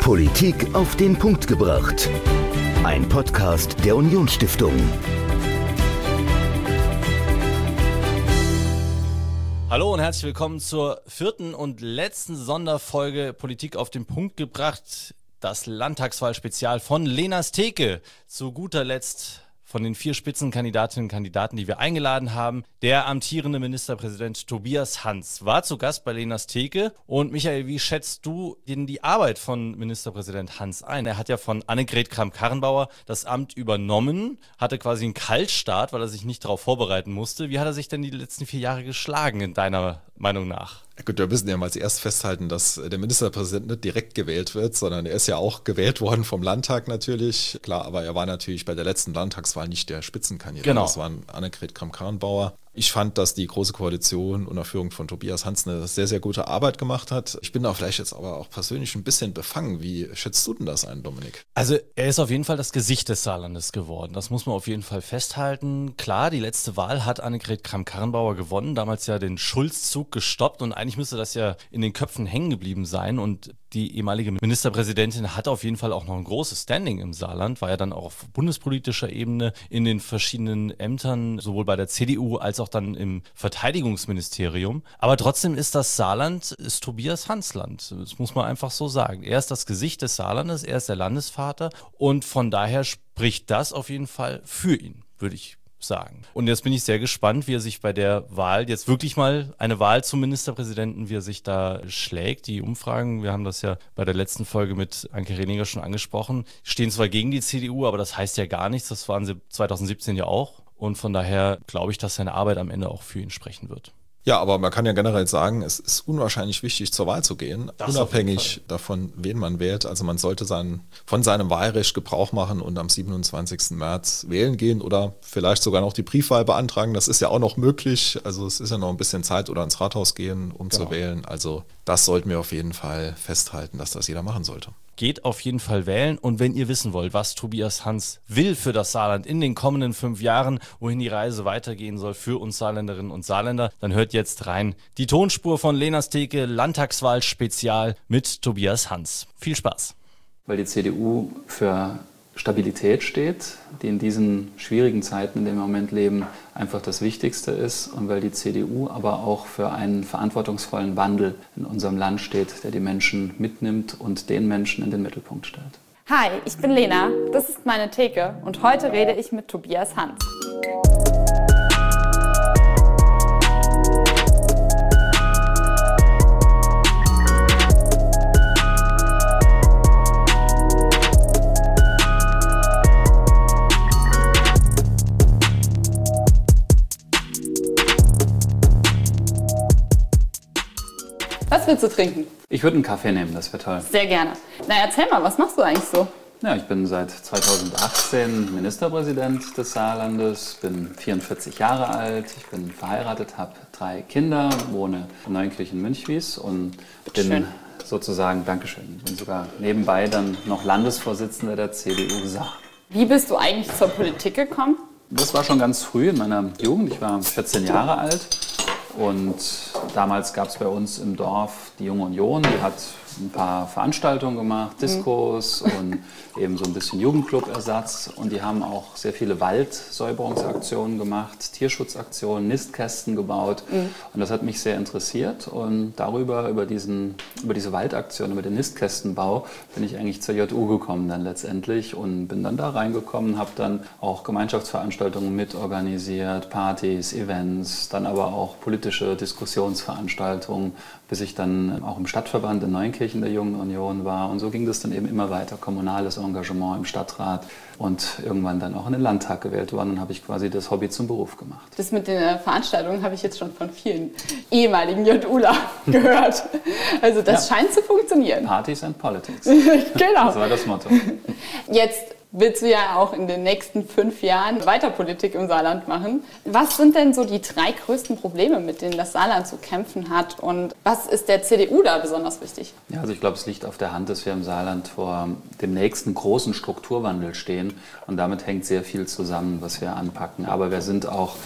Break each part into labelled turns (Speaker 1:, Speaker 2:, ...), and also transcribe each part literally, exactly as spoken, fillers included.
Speaker 1: Politik auf den Punkt gebracht. Ein Podcast der Unionsstiftung.
Speaker 2: Hallo und herzlich willkommen zur vierten und letzten Sonderfolge Politik auf den Punkt gebracht. Das Landtagswahl-Spezial von Lena Steke. Zu guter Letzt von den vier Spitzenkandidatinnen und Kandidaten, die wir eingeladen haben. Der amtierende Ministerpräsident Tobias Hans war zu Gast bei Lena Steke. Und Michael, wie schätzt du denn die Arbeit von Ministerpräsident Hans ein? Er hat ja von Annegret Kramp-Karrenbauer das Amt übernommen, hatte quasi einen Kaltstart, weil er sich nicht darauf vorbereiten musste. Wie hat er sich denn die letzten vier Jahre geschlagen, in deiner Meinung nach?
Speaker 3: Gut, wir müssen ja mal zuerst festhalten, dass der Ministerpräsident nicht direkt gewählt wird, sondern er ist ja auch gewählt worden vom Landtag natürlich. Klar, aber er war natürlich bei der letzten Landtagswahl nicht der Spitzenkandidat.
Speaker 2: Genau.
Speaker 3: Das war Annegret Kramp-Karrenbauer. Ich fand, dass die Große Koalition unter Führung von Tobias Hans eine sehr, sehr gute Arbeit gemacht hat. Ich bin da vielleicht jetzt aber auch persönlich ein bisschen befangen. Wie schätzt du denn das ein, Dominik?
Speaker 2: Also er ist auf jeden Fall das Gesicht des Saarlandes geworden. Das muss man auf jeden Fall festhalten. Klar, die letzte Wahl hat Annegret Kramp-Karrenbauer gewonnen, damals ja den Schulz-Zug gestoppt und eigentlich müsste das ja in den Köpfen hängen geblieben sein und die ehemalige Ministerpräsidentin hat auf jeden Fall auch noch ein großes Standing im Saarland, war ja dann auch auf bundespolitischer Ebene in den verschiedenen Ämtern, sowohl bei der C D U als auch dann im Verteidigungsministerium. Aber trotzdem ist das Saarland, ist Tobias Hans Land. Das muss man einfach so sagen. Er ist das Gesicht des Saarlandes, er ist der Landesvater und von daher spricht das auf jeden Fall für ihn, würde ich sagen. Und jetzt bin ich sehr gespannt, wie er sich bei der Wahl, jetzt wirklich mal eine Wahl zum Ministerpräsidenten, wie er sich da schlägt. Die Umfragen, wir haben das ja bei der letzten Folge mit Anke Rehlinger schon angesprochen, stehen zwar gegen die C D U, aber das heißt ja gar nichts. Das waren sie zwanzig siebzehn ja auch. Und von daher glaube ich, dass seine Arbeit am Ende auch für ihn sprechen wird.
Speaker 3: Ja, aber man kann ja generell sagen, es ist unwahrscheinlich wichtig, zur Wahl zu gehen,
Speaker 2: Das
Speaker 3: unabhängig davon, wen man wählt. Also man sollte sein, von seinem Wahlrecht Gebrauch machen und am siebenundzwanzigsten März wählen gehen oder vielleicht sogar noch die Briefwahl beantragen. Das ist ja auch noch möglich. Also es ist ja noch ein bisschen Zeit oder ins Rathaus gehen, um
Speaker 2: Genau.
Speaker 3: zu wählen. Also das sollten wir auf jeden Fall festhalten, dass das jeder machen sollte.
Speaker 2: Geht auf jeden Fall wählen und wenn ihr wissen wollt, was Tobias Hans will für das Saarland in den kommenden fünf Jahren, wohin die Reise weitergehen soll für uns Saarländerinnen und Saarländer, dann hört jetzt rein die Tonspur von Lena Steke, Landtagswahl-Spezial mit Tobias Hans. Viel Spaß.
Speaker 4: Weil die C D U für Stabilität steht, die in diesen schwierigen Zeiten, in denen wir im Moment leben, einfach das Wichtigste ist und weil die C D U aber auch für einen verantwortungsvollen Wandel in unserem Land steht, der die Menschen mitnimmt und den Menschen in den Mittelpunkt stellt.
Speaker 5: Hi, ich bin Lena, das ist meine Theke und heute rede ich mit Tobias Hans. Was willst du trinken?
Speaker 4: Ich würde einen Kaffee nehmen, das wäre toll.
Speaker 5: Sehr gerne. Na, erzähl mal, was machst du eigentlich so?
Speaker 4: Ja, ich bin seit zweitausendachtzehn Ministerpräsident des Saarlandes, bin vierundvierzig Jahre alt, ich bin verheiratet, habe drei Kinder, wohne in Neunkirchen-Münchwies und bin
Speaker 5: Schön.
Speaker 4: sozusagen, Dankeschön, bin sogar nebenbei dann noch Landesvorsitzender der C D U Saar.
Speaker 5: Wie bist du eigentlich zur Politik gekommen?
Speaker 4: Das war schon ganz früh in meiner Jugend, ich war vierzehn Jahre alt. Und damals gab es bei uns im Dorf die Junge Union, die hat ein paar Veranstaltungen gemacht, Diskos und eben so ein bisschen Jugendclub-Ersatz. Und die haben auch sehr viele Waldsäuberungsaktionen gemacht, Tierschutzaktionen, Nistkästen gebaut. Mhm. Und das hat mich sehr interessiert. Und darüber, über, diesen, über diese Waldaktion, über den Nistkästenbau, bin ich eigentlich zur J U gekommen dann letztendlich und bin dann da reingekommen, habe dann auch Gemeinschaftsveranstaltungen mitorganisiert, Partys, Events, dann aber auch politische Diskussionsveranstaltungen, bis ich dann auch im Stadtverband in Neunkirchen der Jungen Union war. Und so ging das dann eben immer weiter, kommunales Engagement im Stadtrat und irgendwann dann auch in den Landtag gewählt worden. Dann habe ich quasi das Hobby zum Beruf gemacht.
Speaker 5: Das mit den äh, Veranstaltungen habe ich jetzt schon von vielen ehemaligen JUler gehört. Also das
Speaker 4: Ja.
Speaker 5: scheint zu funktionieren.
Speaker 4: Partys and Politics.
Speaker 5: Genau.
Speaker 4: Das war das Motto.
Speaker 5: Jetzt willst du ja auch in den nächsten fünf Jahren weiter Politik im Saarland machen. Was sind denn so die drei größten Probleme, mit denen das Saarland zu kämpfen hat? Und was ist der C D U da besonders wichtig?
Speaker 4: Ja, also ich glaube, es liegt auf der Hand, dass wir im Saarland vor dem nächsten großen Strukturwandel stehen. Und damit hängt sehr viel zusammen, was wir anpacken. Aber wir sind auch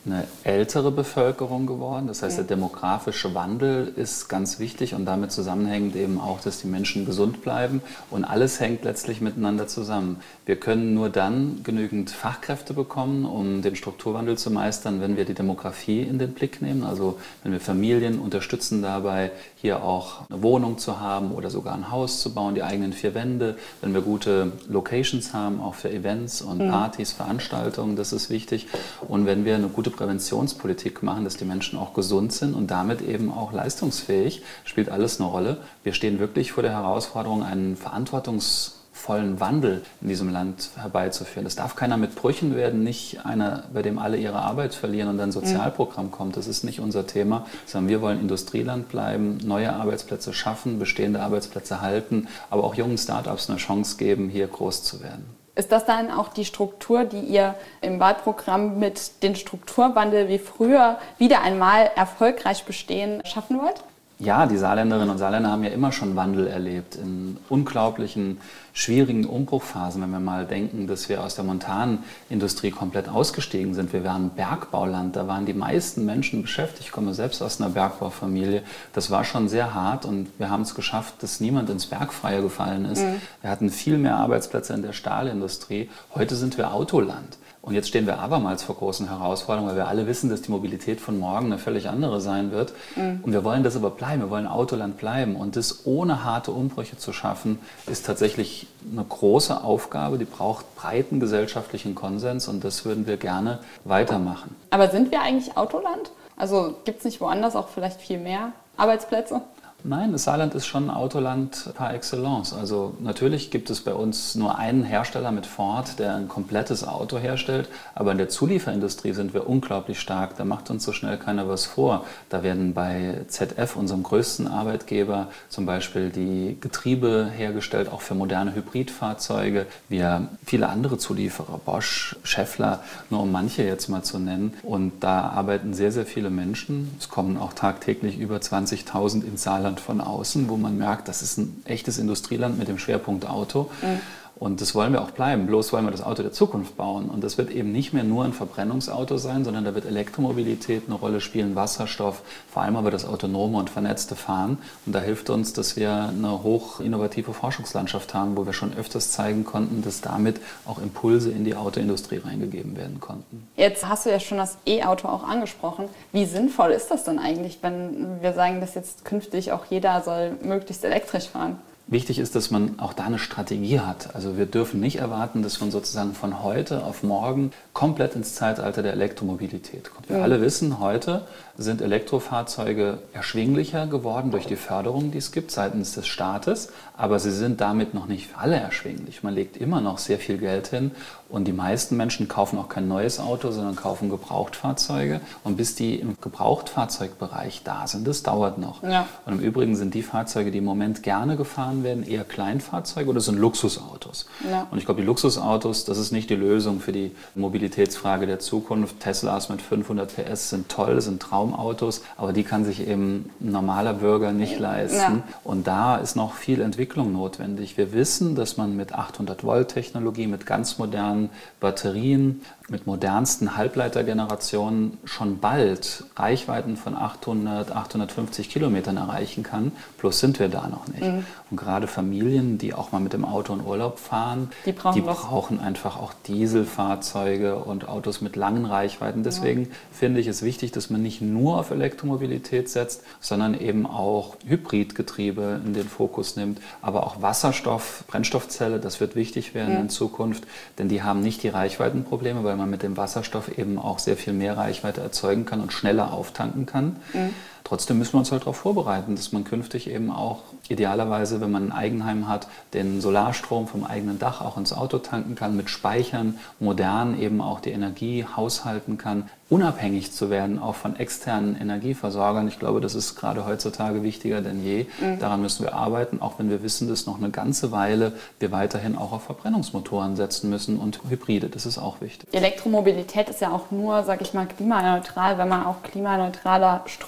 Speaker 4: eine ältere Bevölkerung geworden. Das heißt, der demografische Wandel ist ganz wichtig und damit zusammenhängend eben auch, dass die Menschen gesund bleiben. Und alles hängt letztlich miteinander zusammen. Wir können nur dann genügend Fachkräfte bekommen, um den Strukturwandel zu meistern, wenn wir die Demografie in den Blick nehmen. Also wenn wir Familien unterstützen dabei, hier auch eine Wohnung zu haben oder sogar ein Haus zu bauen, die eigenen vier Wände. Wenn wir gute Locations haben, auch für Events und Partys, Veranstaltungen, das ist wichtig. Und wenn wir eine gute Präventionspolitik machen, dass die Menschen auch gesund sind und damit eben auch leistungsfähig, spielt alles eine Rolle. Wir stehen wirklich vor der Herausforderung, einen verantwortungsvollen Wandel in diesem Land herbeizuführen. Das darf keiner mit Brüchen werden, nicht einer, bei dem alle ihre Arbeit verlieren und ein Sozialprogramm mhm. kommt. Das ist nicht unser Thema, sondern wir wollen Industrieland bleiben, neue Arbeitsplätze schaffen, bestehende Arbeitsplätze halten, aber auch jungen Start-ups eine Chance geben, hier groß zu werden.
Speaker 5: Ist das dann auch die Struktur, die ihr im Wahlprogramm mit dem Strukturwandel wie früher wieder einmal erfolgreich bestehen schaffen wollt?
Speaker 4: Ja, die Saarländerinnen und Saarländer haben ja immer schon Wandel erlebt, in unglaublichen, schwierigen Umbruchphasen. Wenn wir mal denken, dass wir aus der Montanindustrie komplett ausgestiegen sind. Wir waren Bergbauland, da waren die meisten Menschen beschäftigt. Ich komme selbst aus einer Bergbaufamilie. Das war schon sehr hart und wir haben es geschafft, dass niemand ins Bergfreie gefallen ist. Mhm. Wir hatten viel mehr Arbeitsplätze in der Stahlindustrie. Heute sind wir Autoland. Und jetzt stehen wir abermals vor großen Herausforderungen, weil wir alle wissen, dass die Mobilität von morgen eine völlig andere sein wird. Mhm. Und wir wollen das aber bleiben, wir wollen Autoland bleiben. Und das ohne harte Umbrüche zu schaffen, ist tatsächlich eine große Aufgabe, die braucht breiten gesellschaftlichen Konsens und das würden wir gerne weitermachen.
Speaker 5: Aber sind wir eigentlich Autoland? Also gibt es nicht woanders auch vielleicht viel mehr Arbeitsplätze?
Speaker 4: Nein, das Saarland ist schon ein Autoland par excellence. Also natürlich gibt es bei uns nur einen Hersteller mit Ford, der ein komplettes Auto herstellt, aber in der Zulieferindustrie sind wir unglaublich stark. Da macht uns so schnell keiner was vor. Da werden bei Z F, unserem größten Arbeitgeber, zum Beispiel die Getriebe hergestellt, auch für moderne Hybridfahrzeuge. Wir viele andere Zulieferer, Bosch, Schaeffler, nur um manche jetzt mal zu nennen. Und da arbeiten sehr, sehr viele Menschen. Es kommen auch tagtäglich über zwanzigtausend ins Saarland von außen, wo man merkt, das ist ein echtes Industrieland mit dem Schwerpunkt Auto. Mhm. Und das wollen wir auch bleiben, bloß wollen wir das Auto der Zukunft bauen. Und das wird eben nicht mehr nur ein Verbrennungsauto sein, sondern da wird Elektromobilität eine Rolle spielen, Wasserstoff, vor allem aber das autonome und vernetzte Fahren. Und da hilft uns, dass wir eine hoch innovative Forschungslandschaft haben, wo wir schon öfters zeigen konnten, dass damit auch Impulse in die Autoindustrie reingegeben werden konnten.
Speaker 5: Jetzt hast du ja schon das E-Auto auch angesprochen. Wie sinnvoll ist das denn eigentlich, wenn wir sagen, dass jetzt künftig auch jeder soll möglichst elektrisch fahren?
Speaker 4: Wichtig ist, dass man auch da eine Strategie hat. Also wir dürfen nicht erwarten, dass man sozusagen von heute auf morgen komplett ins Zeitalter der Elektromobilität kommt. Wir mhm. alle wissen, heute sind Elektrofahrzeuge erschwinglicher geworden durch die Förderung, die es gibt seitens des Staates, aber sie sind damit noch nicht alle erschwinglich. Man legt immer noch sehr viel Geld hin und die meisten Menschen kaufen auch kein neues Auto, sondern kaufen Gebrauchtfahrzeuge. Und bis die im Gebrauchtfahrzeugbereich da sind, das dauert noch. Ja. Und im Übrigen sind die Fahrzeuge, die im Moment gerne gefahren werden, eher Kleinfahrzeuge oder sind Luxusautos. Ja. Und ich glaube, die Luxusautos, das ist nicht die Lösung für die Mobilitätsfrage der Zukunft. Teslas mit fünfhundert P S sind toll, sind Traumautos, aber die kann sich eben ein normaler Bürger nicht leisten. Ja. Und da ist noch viel Entwicklung notwendig. Wir wissen, dass man mit achthundert Volt Technologie, mit ganz modernen Batterien, mit modernsten Halbleitergenerationen schon bald Reichweiten von achthundert, achthundertfünfzig Kilometern erreichen kann. Plus sind wir da noch nicht. Mhm. Und gerade Familien, die auch mal mit dem Auto in Urlaub fahren, die brauchen, die brauchen einfach auch Dieselfahrzeuge und Autos mit langen Reichweiten. Deswegen ja. finde ich es wichtig, dass man nicht nur auf Elektromobilität setzt, sondern eben auch Hybridgetriebe in den Fokus nimmt. Aber auch Wasserstoff, Brennstoffzelle, das wird wichtig werden mhm. in Zukunft, denn die haben nicht die Reichweitenprobleme, weil man mit dem Wasserstoff eben auch sehr viel mehr Reichweite erzeugen kann und schneller auftanken kann. Mhm. Trotzdem müssen wir uns halt darauf vorbereiten, dass man künftig eben auch idealerweise, wenn man ein Eigenheim hat, den Solarstrom vom eigenen Dach auch ins Auto tanken kann, mit Speichern, modern eben auch die Energie haushalten kann, unabhängig zu werden, auch von externen Energieversorgern. Ich glaube, das ist gerade heutzutage wichtiger denn je. Mhm. Daran müssen wir arbeiten, auch wenn wir wissen, dass noch eine ganze Weile wir weiterhin auch auf Verbrennungsmotoren setzen müssen und Hybride. Das ist auch wichtig.
Speaker 5: Die Elektromobilität ist ja auch nur, sag ich mal, klimaneutral, wenn man auch klimaneutraler Strom hat.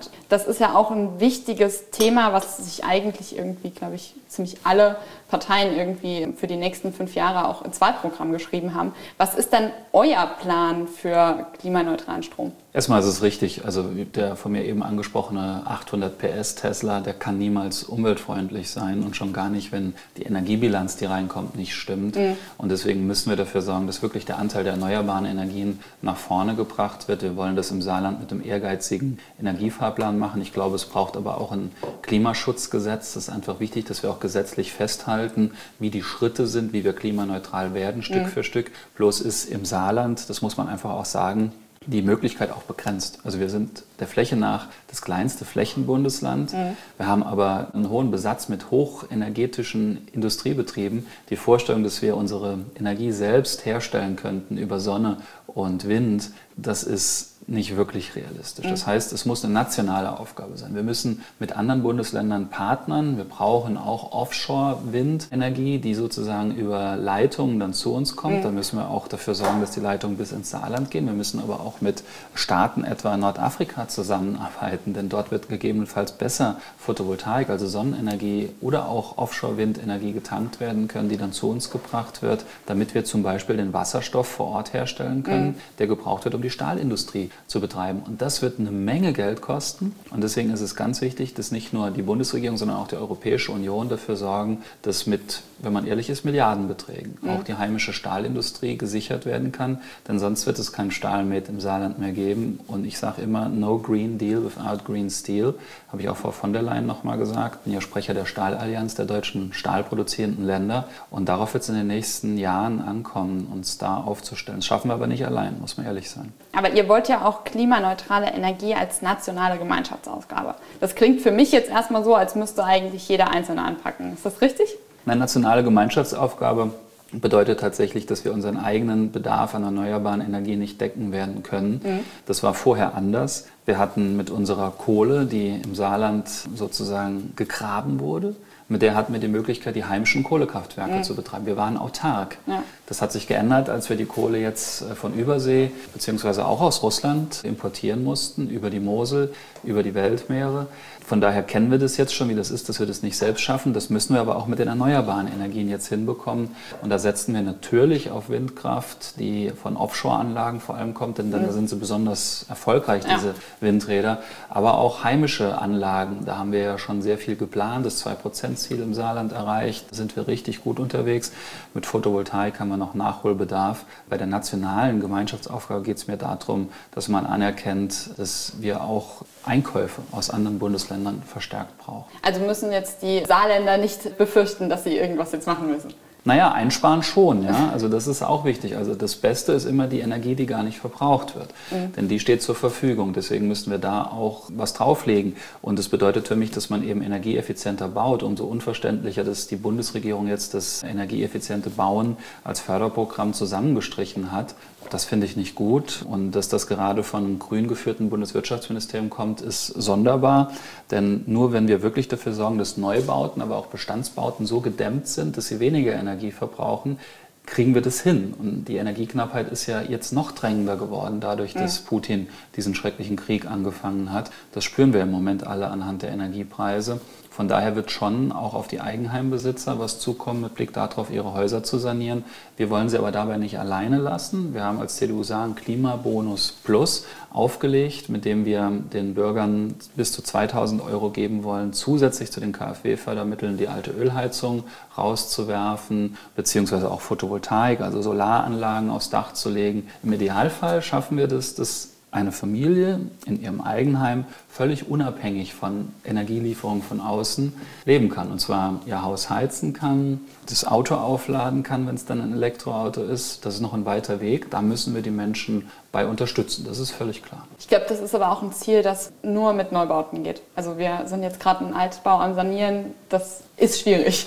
Speaker 5: hat. Das ist ja auch ein wichtiges Thema, was sich eigentlich irgendwie, glaube ich, ziemlich alle Parteien irgendwie für die nächsten fünf Jahre auch ins Wahlprogramm geschrieben haben. Was ist denn euer Plan für klimaneutralen Strom?
Speaker 4: Erstmal ist es richtig, also der von mir eben angesprochene achthundert P S Tesla, der kann niemals umweltfreundlich sein und schon gar nicht, wenn die Energiebilanz, die reinkommt, nicht stimmt. Mhm. Und deswegen müssen wir dafür sorgen, dass wirklich der Anteil der erneuerbaren Energien nach vorne gebracht wird. Wir wollen das im Saarland mit einem ehrgeizigen Energiefahrplan machen. Ich glaube, es braucht aber auch ein Klimaschutzgesetz. Das ist einfach wichtig, dass wir auch gesetzlich festhalten, wie die Schritte sind, wie wir klimaneutral werden, Stück mhm. für Stück. Bloß ist im Saarland, das muss man einfach auch sagen, die Möglichkeit auch begrenzt. Also wir sind der Fläche nach das kleinste Flächenbundesland. Mhm. Wir haben aber einen hohen Besatz mit hochenergetischen Industriebetrieben. Die Vorstellung, dass wir unsere Energie selbst herstellen könnten über Sonne und Wind, das ist nicht wirklich realistisch. Das heißt, es muss eine nationale Aufgabe sein. Wir müssen mit anderen Bundesländern partnern. Wir brauchen auch Offshore-Windenergie, die sozusagen über Leitungen dann zu uns kommt. Mhm. Da müssen wir auch dafür sorgen, dass die Leitungen bis ins Saarland gehen. Wir müssen aber auch mit Staaten etwa in Nordafrika zusammenarbeiten, denn dort wird gegebenenfalls besser Photovoltaik, also Sonnenenergie oder auch Offshore-Windenergie getankt werden können, die dann zu uns gebracht wird, damit wir zum Beispiel den Wasserstoff vor Ort herstellen können, mhm. der gebraucht wird, um die Stahlindustrie zu betreiben. Und das wird eine Menge Geld kosten. Und deswegen ist es ganz wichtig, dass nicht nur die Bundesregierung, sondern auch die Europäische Union dafür sorgen, dass mit, wenn man ehrlich ist, Milliardenbeträgen mhm. auch die heimische Stahlindustrie gesichert werden kann. Denn sonst wird es kein Stahlmet im Saarland mehr geben. Und ich sage immer, no Green Deal without Green Steel. Habe ich auch Frau von der Leyen nochmal gesagt. Bin ja Sprecher der Stahlallianz der deutschen stahlproduzierenden Länder. Und darauf wird es in den nächsten Jahren ankommen, uns da aufzustellen. Das schaffen wir aber nicht allein, muss man ehrlich sein.
Speaker 5: Aber ihr wollt ja auch klimaneutrale Energie als nationale Gemeinschaftsausgabe. Das klingt für mich jetzt erstmal so, als müsste eigentlich jeder Einzelne anpacken. Ist das richtig?
Speaker 4: Eine nationale Gemeinschaftsaufgabe bedeutet tatsächlich, dass wir unseren eigenen Bedarf an erneuerbaren Energie nicht decken werden können. Mhm. Das war vorher anders. Wir hatten mit unserer Kohle, die im Saarland sozusagen gegraben wurde, mit der hatten wir die Möglichkeit, die heimischen Kohlekraftwerke mhm. zu betreiben. Wir waren autark. Ja. Das hat sich geändert, als wir die Kohle jetzt von Übersee beziehungsweise auch aus Russland importieren mussten, über die Mosel, über die Weltmeere. Von daher kennen wir das jetzt schon, wie das ist, dass wir das nicht selbst schaffen. Das müssen wir aber auch mit den erneuerbaren Energien jetzt hinbekommen. Und da setzen wir natürlich auf Windkraft, die von Offshore-Anlagen vor allem kommt, denn dann mhm. sind sie besonders erfolgreich, diese ja. Windräder. Aber auch heimische Anlagen, da haben wir ja schon sehr viel geplant. Das zwei Prozent Ziel im Saarland erreicht, da sind wir richtig gut unterwegs. Mit Photovoltaik haben wir noch Nachholbedarf. Bei der nationalen Gemeinschaftsaufgabe geht es mir darum, dass man anerkennt, dass wir auch Einkäufe aus anderen Bundesländern verstärkt brauchen.
Speaker 5: Also müssen jetzt die Saarländer nicht befürchten, dass sie irgendwas jetzt machen müssen?
Speaker 4: Naja, einsparen schon, ja. Also das ist auch wichtig. Also das Beste ist immer die Energie, die gar nicht verbraucht wird. Mhm. Denn die steht zur Verfügung. Deswegen müssen wir da auch was drauflegen. Und das bedeutet für mich, dass man eben energieeffizienter baut. Umso unverständlicher, dass die Bundesregierung jetzt das energieeffiziente Bauen als Förderprogramm zusammengestrichen hat. Das finde ich nicht gut. Und dass das gerade von einem grün geführten Bundeswirtschaftsministerium kommt, ist sonderbar. Denn nur wenn wir wirklich dafür sorgen, dass Neubauten, aber auch Bestandsbauten so gedämmt sind, dass sie weniger Energie verbrauchen, kriegen wir das hin. Und die Energieknappheit ist ja jetzt noch drängender geworden, dadurch, dass ja. Putin diesen schrecklichen Krieg angefangen hat. Das spüren wir im Moment alle anhand der Energiepreise. Von daher wird schon auch auf die Eigenheimbesitzer was zukommen, mit Blick darauf, ihre Häuser zu sanieren. Wir wollen sie aber dabei nicht alleine lassen. Wir haben als C D U Saar einen Klimabonus Plus aufgelegt, mit dem wir den Bürgern bis zu zweitausend Euro geben wollen, zusätzlich zu den KfW-Fördermitteln die alte Ölheizung rauszuwerfen, beziehungsweise auch Photovoltaik, also Solaranlagen aufs Dach zu legen. Im Idealfall schaffen wir das, dass eine Familie in ihrem Eigenheim völlig unabhängig von Energielieferungen von außen leben kann. Und zwar ihr Haus heizen kann, das Auto aufladen kann, wenn es dann ein Elektroauto ist. Das ist noch ein weiter Weg. Da müssen wir die Menschen bei unterstützen. Das ist völlig klar.
Speaker 5: Ich glaube, das ist aber auch ein Ziel, das nur mit Neubauten geht. Also wir sind jetzt gerade einen Altbau am Sanieren. Das ist schwierig.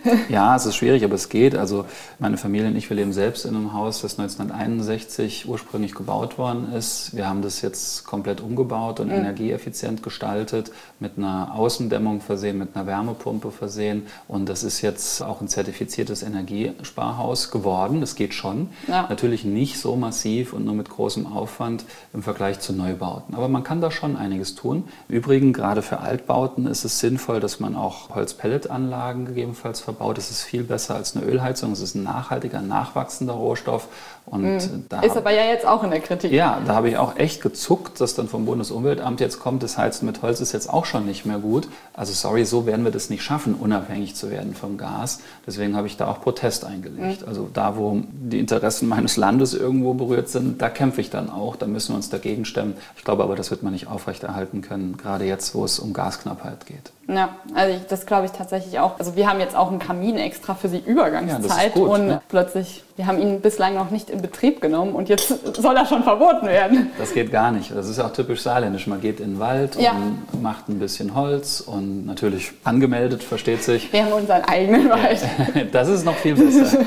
Speaker 4: Ja, es ist schwierig, aber es geht. Also meine Familie und ich, wir leben selbst in einem Haus, das neunzehnhunderteinundsechzig ursprünglich gebaut worden ist. Wir haben das jetzt komplett umgebaut und mhm. energieeffizient gestaltet, mit einer Außendämmung versehen, mit einer Wärmepumpe versehen. Und das ist jetzt auch ein zertifiziertes Energiesparhaus geworden. Das geht schon. Ja. Natürlich nicht so massiv und nur mit großem Aufwand im Vergleich zu Neubauten. Aber man kann da schon einiges tun. Im Übrigen, gerade für Altbauten ist es sinnvoll, dass man auch Holzpelletanlagen gegebenenfalls verbaut. Das ist viel besser als eine Ölheizung. Es ist ein nachhaltiger, nachwachsender Rohstoff. Und
Speaker 5: mhm. da ist aber ja jetzt auch in der Kritik.
Speaker 4: Ja, da habe ich auch echt gezuckt, dass dann vom Bundesumweltamt jetzt kommt, das Heizen mit Holz ist jetzt auch schon nicht mehr gut. Also sorry, so werden wir das nicht schaffen, unabhängig zu werden vom Gas. Deswegen habe ich da auch Protest eingelegt. Mhm. Also da, wo die Interessen meines Landes irgendwo berührt sind, da kämpfe ich dann auch. Da müssen wir uns dagegen stemmen. Ich glaube aber, das wird man nicht aufrechterhalten können, gerade jetzt, wo es um Gasknappheit geht.
Speaker 5: Ja, also ich, das glaube ich tatsächlich auch. Also wir haben jetzt auch einen Kamin extra für die Übergangszeit ja, das ist gut, und ja. plötzlich, wir haben ihn bislang noch nicht in Betrieb genommen und jetzt soll er schon verboten werden.
Speaker 4: Das geht gar nicht. Das ist auch typisch saarländisch. Man geht in den Wald ja. und macht ein bisschen Holz und natürlich angemeldet, versteht sich.
Speaker 5: Wir haben unseren eigenen Wald.
Speaker 4: Das ist noch viel besser.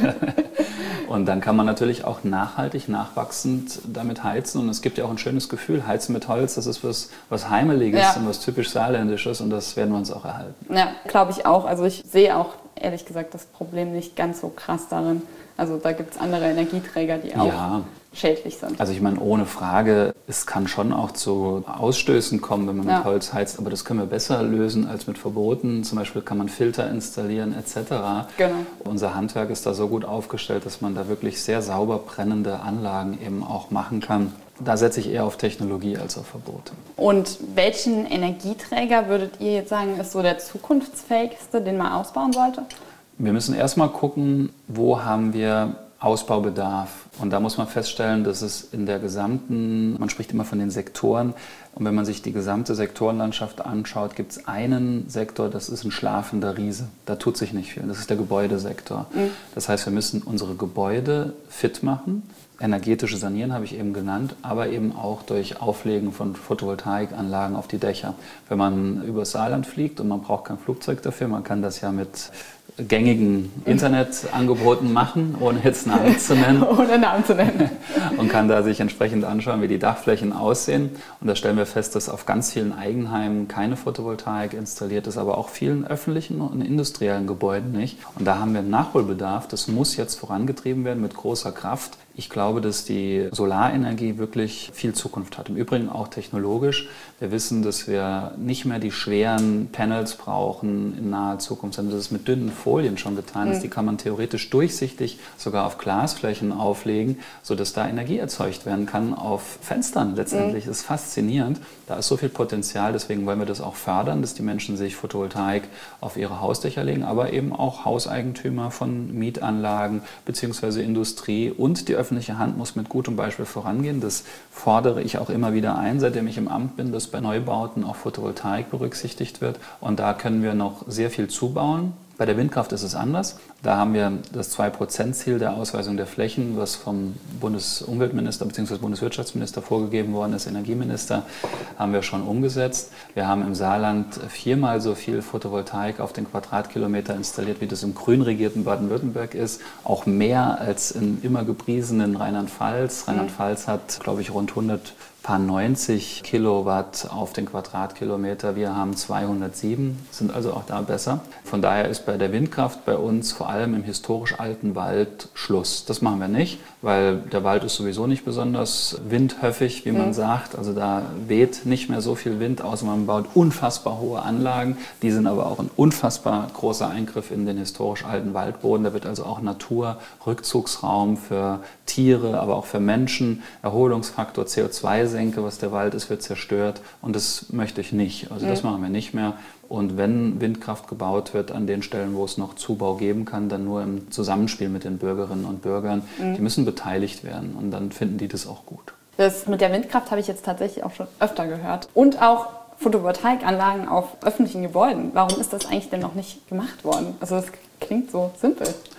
Speaker 4: Und dann kann man natürlich auch nachhaltig, nachwachsend damit heizen. Und es gibt ja auch ein schönes Gefühl. Heizen mit Holz, das ist was, was Heimeliges ja. und was typisch Saarländisches. Und das werden wir uns auch erhalten.
Speaker 5: Ja, glaube ich auch. Also ich sehe auch, ehrlich gesagt, das Problem nicht ganz so krass darin. Also da gibt es andere Energieträger, die auch ja. schädlich sind.
Speaker 4: Also ich meine, ohne Frage, es kann schon auch zu Ausstößen kommen, wenn man ja. mit Holz heizt. Aber das können wir besser lösen als mit Verboten. Zum Beispiel kann man Filter installieren et cetera.
Speaker 5: Genau.
Speaker 4: Unser Handwerk ist da so gut aufgestellt, dass man da wirklich sehr sauber brennende Anlagen eben auch machen kann. Da setze ich eher auf Technologie als auf Verbote.
Speaker 5: Und welchen Energieträger würdet ihr jetzt sagen, ist so der zukunftsfähigste, den man ausbauen sollte?
Speaker 4: Wir müssen erstmal gucken, wo haben wir Ausbaubedarf. Und da muss man feststellen, dass es in der gesamten, man spricht immer von den Sektoren, und wenn man sich die gesamte Sektorenlandschaft anschaut, gibt es einen Sektor, das ist ein schlafender Riese. Da tut sich nicht viel. Das ist der Gebäudesektor. Mhm. Das heißt, wir müssen unsere Gebäude fit machen. Energetische Sanieren habe ich eben genannt, aber eben auch durch Auflegen von Photovoltaikanlagen auf die Dächer. Wenn man über das Saarland fliegt und man braucht kein Flugzeug dafür, man kann das ja mit gängigen Internetangeboten machen, ohne jetzt Namen zu nennen.
Speaker 5: Ohne Namen zu nennen.
Speaker 4: Und kann da sich entsprechend anschauen, wie die Dachflächen aussehen. Und da stellen wir fest, dass auf ganz vielen Eigenheimen keine Photovoltaik installiert ist, aber auch vielen öffentlichen und industriellen Gebäuden nicht. Und da haben wir einen Nachholbedarf. Das muss jetzt vorangetrieben werden mit großer Kraft. Ich glaube, dass die Solarenergie wirklich viel Zukunft hat. Im Übrigen auch technologisch. Wir wissen, dass wir nicht mehr die schweren Panels brauchen in naher Zukunft, sondern dass es mit dünnen Folien schon getan ist. Mhm. Die kann man theoretisch durchsichtig sogar auf Glasflächen auflegen, sodass da Energie erzeugt werden kann auf Fenstern letztendlich. Mhm. Das ist faszinierend. Da ist so viel Potenzial. Deswegen wollen wir das auch fördern, dass die Menschen sich Photovoltaik auf ihre Hausdächer legen, aber eben auch Hauseigentümer von Mietanlagen bzw. Industrie und die öffentliche Hand muss mit gutem Beispiel vorangehen. Das fordere ich auch immer wieder ein, seitdem ich im Amt bin, dass bei Neubauten auch Photovoltaik berücksichtigt wird. Und da können wir noch sehr viel zubauen. Bei der Windkraft ist es anders. Da haben wir das zwei Prozent Ziel der Ausweisung der Flächen, was vom Bundesumweltminister bzw. Bundeswirtschaftsminister vorgegeben worden ist, Energieminister, haben wir schon umgesetzt. Wir haben im Saarland viermal so viel Photovoltaik auf den Quadratkilometer installiert, wie das im grün regierten Baden-Württemberg ist. Auch mehr als im immer gepriesenen Rheinland-Pfalz. Rheinland-Pfalz hat, glaube ich, rund hundertneunzig Kilowatt auf den Quadratkilometer. Wir haben zweihundertsieben, sind also auch da besser. Von daher ist bei der Windkraft bei uns vor allem im historisch alten Wald Schluss. Das machen wir nicht, weil der Wald ist sowieso nicht besonders windhöfig, wie man mhm. sagt. Also da weht nicht mehr so viel Wind, außer man baut unfassbar hohe Anlagen. Die sind aber auch ein unfassbar großer Eingriff in den historisch alten Waldboden. Da wird also auch Natur, Rückzugsraum für Tiere, aber auch für Menschen, Erholungsfaktor, C O zwei Senke, was der Wald ist, wird zerstört. Und das möchte ich nicht. Also das machen wir nicht mehr. Und wenn Windkraft gebaut wird an den Stellen, wo es noch Zubau geben kann, dann nur im Zusammenspiel mit den Bürgerinnen und Bürgern. Mhm. Die müssen beteiligt werden und dann finden die das auch gut.
Speaker 5: Das mit der Windkraft habe ich jetzt tatsächlich auch schon öfter gehört. Und auch Photovoltaikanlagen auf öffentlichen Gebäuden. Warum ist das eigentlich denn noch nicht gemacht worden? Also das klingt so simpel.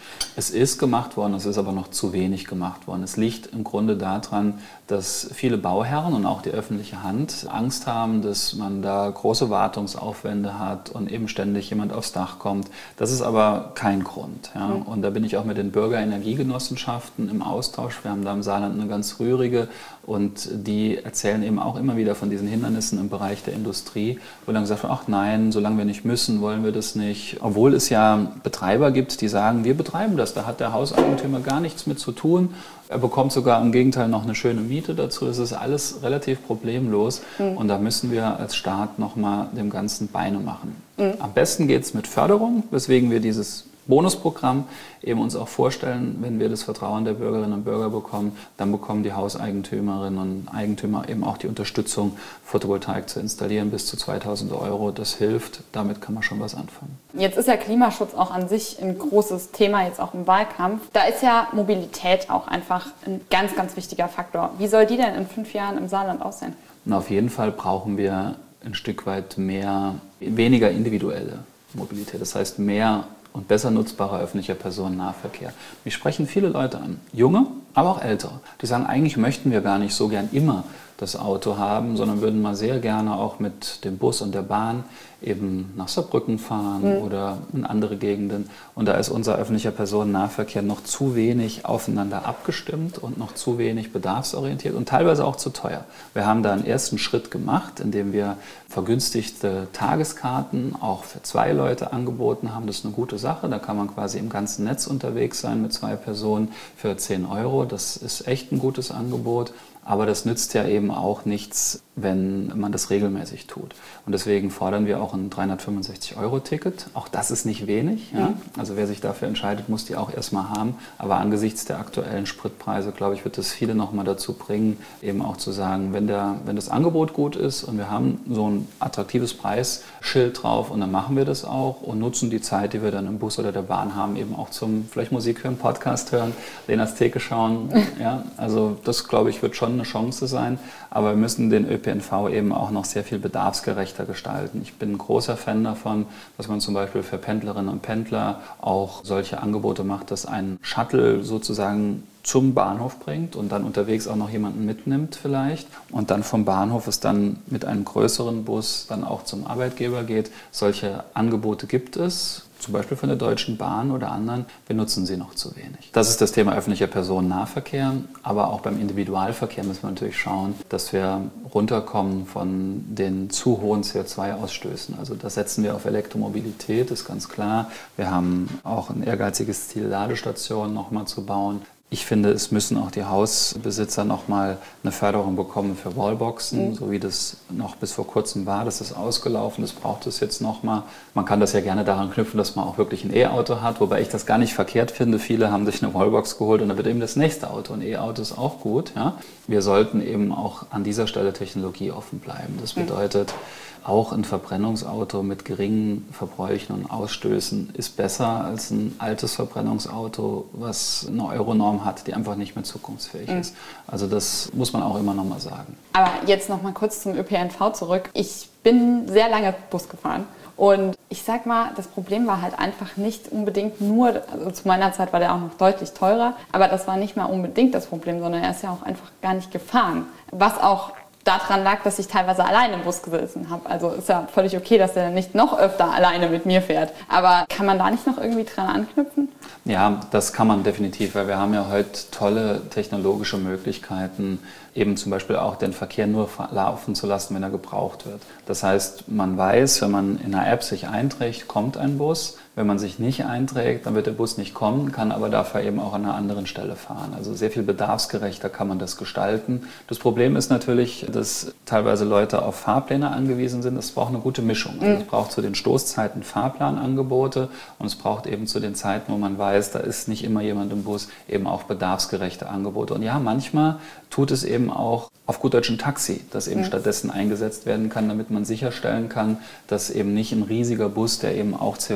Speaker 4: Es ist gemacht worden, es ist aber noch zu wenig gemacht worden. Es liegt im Grunde daran, dass viele Bauherren und auch die öffentliche Hand Angst haben, dass man da große Wartungsaufwände hat und eben ständig jemand aufs Dach kommt. Das ist aber kein Grund. Ja. Mhm. Und da bin ich auch mit den Bürgerenergiegenossenschaften im Austausch. Wir haben da im Saarland eine ganz rührige und die erzählen eben auch immer wieder von diesen Hindernissen im Bereich der Industrie, wo dann gesagt wird, ach nein, solange wir nicht müssen, wollen wir das nicht. Obwohl es ja Betreiber gibt, die sagen, wir betreiben das, da hat der Hauseigentümer gar nichts mit zu tun. Er bekommt sogar im Gegenteil noch eine schöne Miete dazu. Das ist alles relativ problemlos. Mhm. Und da müssen wir als Staat nochmal dem Ganzen Beine machen. Mhm. Am besten geht es mit Förderung, weswegen wir dieses Bonusprogramm eben uns auch vorstellen, wenn wir das Vertrauen der Bürgerinnen und Bürger bekommen, dann bekommen die Hauseigentümerinnen und Eigentümer eben auch die Unterstützung, Photovoltaik zu installieren bis zu zweitausend Euro. Das hilft, damit kann man schon was anfangen.
Speaker 5: Jetzt ist ja Klimaschutz auch an sich ein großes Thema, jetzt auch im Wahlkampf. Da ist ja Mobilität auch einfach ein ganz, ganz wichtiger Faktor. Wie soll die denn in fünf Jahren im Saarland aussehen?
Speaker 4: Und auf jeden Fall brauchen wir ein Stück weit mehr, weniger individuelle Mobilität. Das heißt mehr und besser nutzbarer öffentlicher Personennahverkehr. Mich sprechen viele Leute an, junge, aber auch ältere. Die sagen, eigentlich möchten wir gar nicht so gern immer das Auto haben, sondern würden mal sehr gerne auch mit dem Bus und der Bahn eben nach Saarbrücken fahren mhm. oder in andere Gegenden. Und da ist unser öffentlicher Personennahverkehr noch zu wenig aufeinander abgestimmt und noch zu wenig bedarfsorientiert und teilweise auch zu teuer. Wir haben da einen ersten Schritt gemacht, indem wir vergünstigte Tageskarten auch für zwei Leute angeboten haben. Das ist eine gute Sache. Da kann man quasi im ganzen Netz unterwegs sein mit zwei Personen für zehn Euro. Das ist echt ein gutes Angebot. Aber das nützt ja eben auch nichts, wenn man das regelmäßig tut. Und deswegen fordern wir auch ein dreihundertfünfundsechzig Euro Ticket. Auch das ist nicht wenig. Ja? Also wer sich dafür entscheidet, muss die auch erstmal haben. Aber angesichts der aktuellen Spritpreise, glaube ich, wird das viele nochmal dazu bringen, eben auch zu sagen, wenn, der, wenn das Angebot gut ist und wir haben so ein attraktives Preisschild drauf und dann machen wir das auch und nutzen die Zeit, die wir dann im Bus oder der Bahn haben, eben auch zum vielleicht Musik hören, Podcast hören, Lenas Theke schauen. Ja? Also das, glaube ich, wird schon eine Chance sein, aber wir müssen den Ö P N V eben auch noch sehr viel bedarfsgerechter gestalten. Ich bin ein großer Fan davon, dass man zum Beispiel für Pendlerinnen und Pendler auch solche Angebote macht, dass ein Shuttle sozusagen zum Bahnhof bringt und dann unterwegs auch noch jemanden mitnimmt vielleicht und dann vom Bahnhof es dann mit einem größeren Bus dann auch zum Arbeitgeber geht. Solche Angebote gibt es, zum Beispiel von der Deutschen Bahn oder anderen. Wir nutzen sie noch zu wenig. Das ist das Thema öffentlicher Personennahverkehr, aber auch beim Individualverkehr müssen wir natürlich schauen, dass wir runterkommen von den zu hohen C O zwei Ausstößen. Also das setzen wir auf Elektromobilität, ist ganz klar. Wir haben auch ein ehrgeiziges Ziel, Ladestationen nochmal zu bauen. Ich finde, es müssen auch die Hausbesitzer nochmal eine Förderung bekommen für Wallboxen, mhm. so wie das noch bis vor kurzem war. Das ist ausgelaufen, das braucht es jetzt nochmal. Man kann das ja gerne daran knüpfen, dass man auch wirklich ein E-Auto hat, wobei ich das gar nicht verkehrt finde. Viele haben sich eine Wallbox geholt und dann wird eben das nächste Auto. Ein E-Auto ist auch gut. Ja? Wir sollten eben auch an dieser Stelle technologieoffen bleiben. Das bedeutet, auch ein Verbrennungsauto mit geringen Verbräuchen und Ausstößen ist besser als ein altes Verbrennungsauto, was eine Euronorm hat, die einfach nicht mehr zukunftsfähig mhm. ist. Also das muss man auch immer noch mal sagen.
Speaker 5: Aber jetzt noch mal kurz zum Ö P N V zurück. Ich bin sehr lange Bus gefahren. Und ich sag mal, das Problem war halt einfach nicht unbedingt nur, also zu meiner Zeit war der auch noch deutlich teurer, aber das war nicht mal unbedingt das Problem, sondern er ist ja auch einfach gar nicht gefahren. Was auch daran lag, dass ich teilweise alleine im Bus gesessen habe. Also ist ja völlig okay, dass der nicht noch öfter alleine mit mir fährt. Aber kann man da nicht noch irgendwie dran anknüpfen?
Speaker 4: Ja, das kann man definitiv, weil wir haben ja heute tolle technologische Möglichkeiten, eben zum Beispiel auch den Verkehr nur laufen zu lassen, wenn er gebraucht wird. Das heißt, man weiß, wenn man in einer App sich einträgt, kommt ein Bus. Wenn man sich nicht einträgt, dann wird der Bus nicht kommen, kann aber dafür eben auch an einer anderen Stelle fahren. Also sehr viel bedarfsgerechter kann man das gestalten. Das Problem ist natürlich, dass teilweise Leute auf Fahrpläne angewiesen sind. Es braucht eine gute Mischung. Also es braucht zu den Stoßzeiten Fahrplanangebote und es braucht eben zu den Zeiten, wo man weiß, da ist nicht immer jemand im Bus, eben auch bedarfsgerechte Angebote. Und ja, manchmal tut es eben auch auf gut Deutsch ein Taxi, das eben mhm. stattdessen eingesetzt werden kann, damit man sicherstellen kann, dass eben nicht ein riesiger Bus, der eben auch C O zwei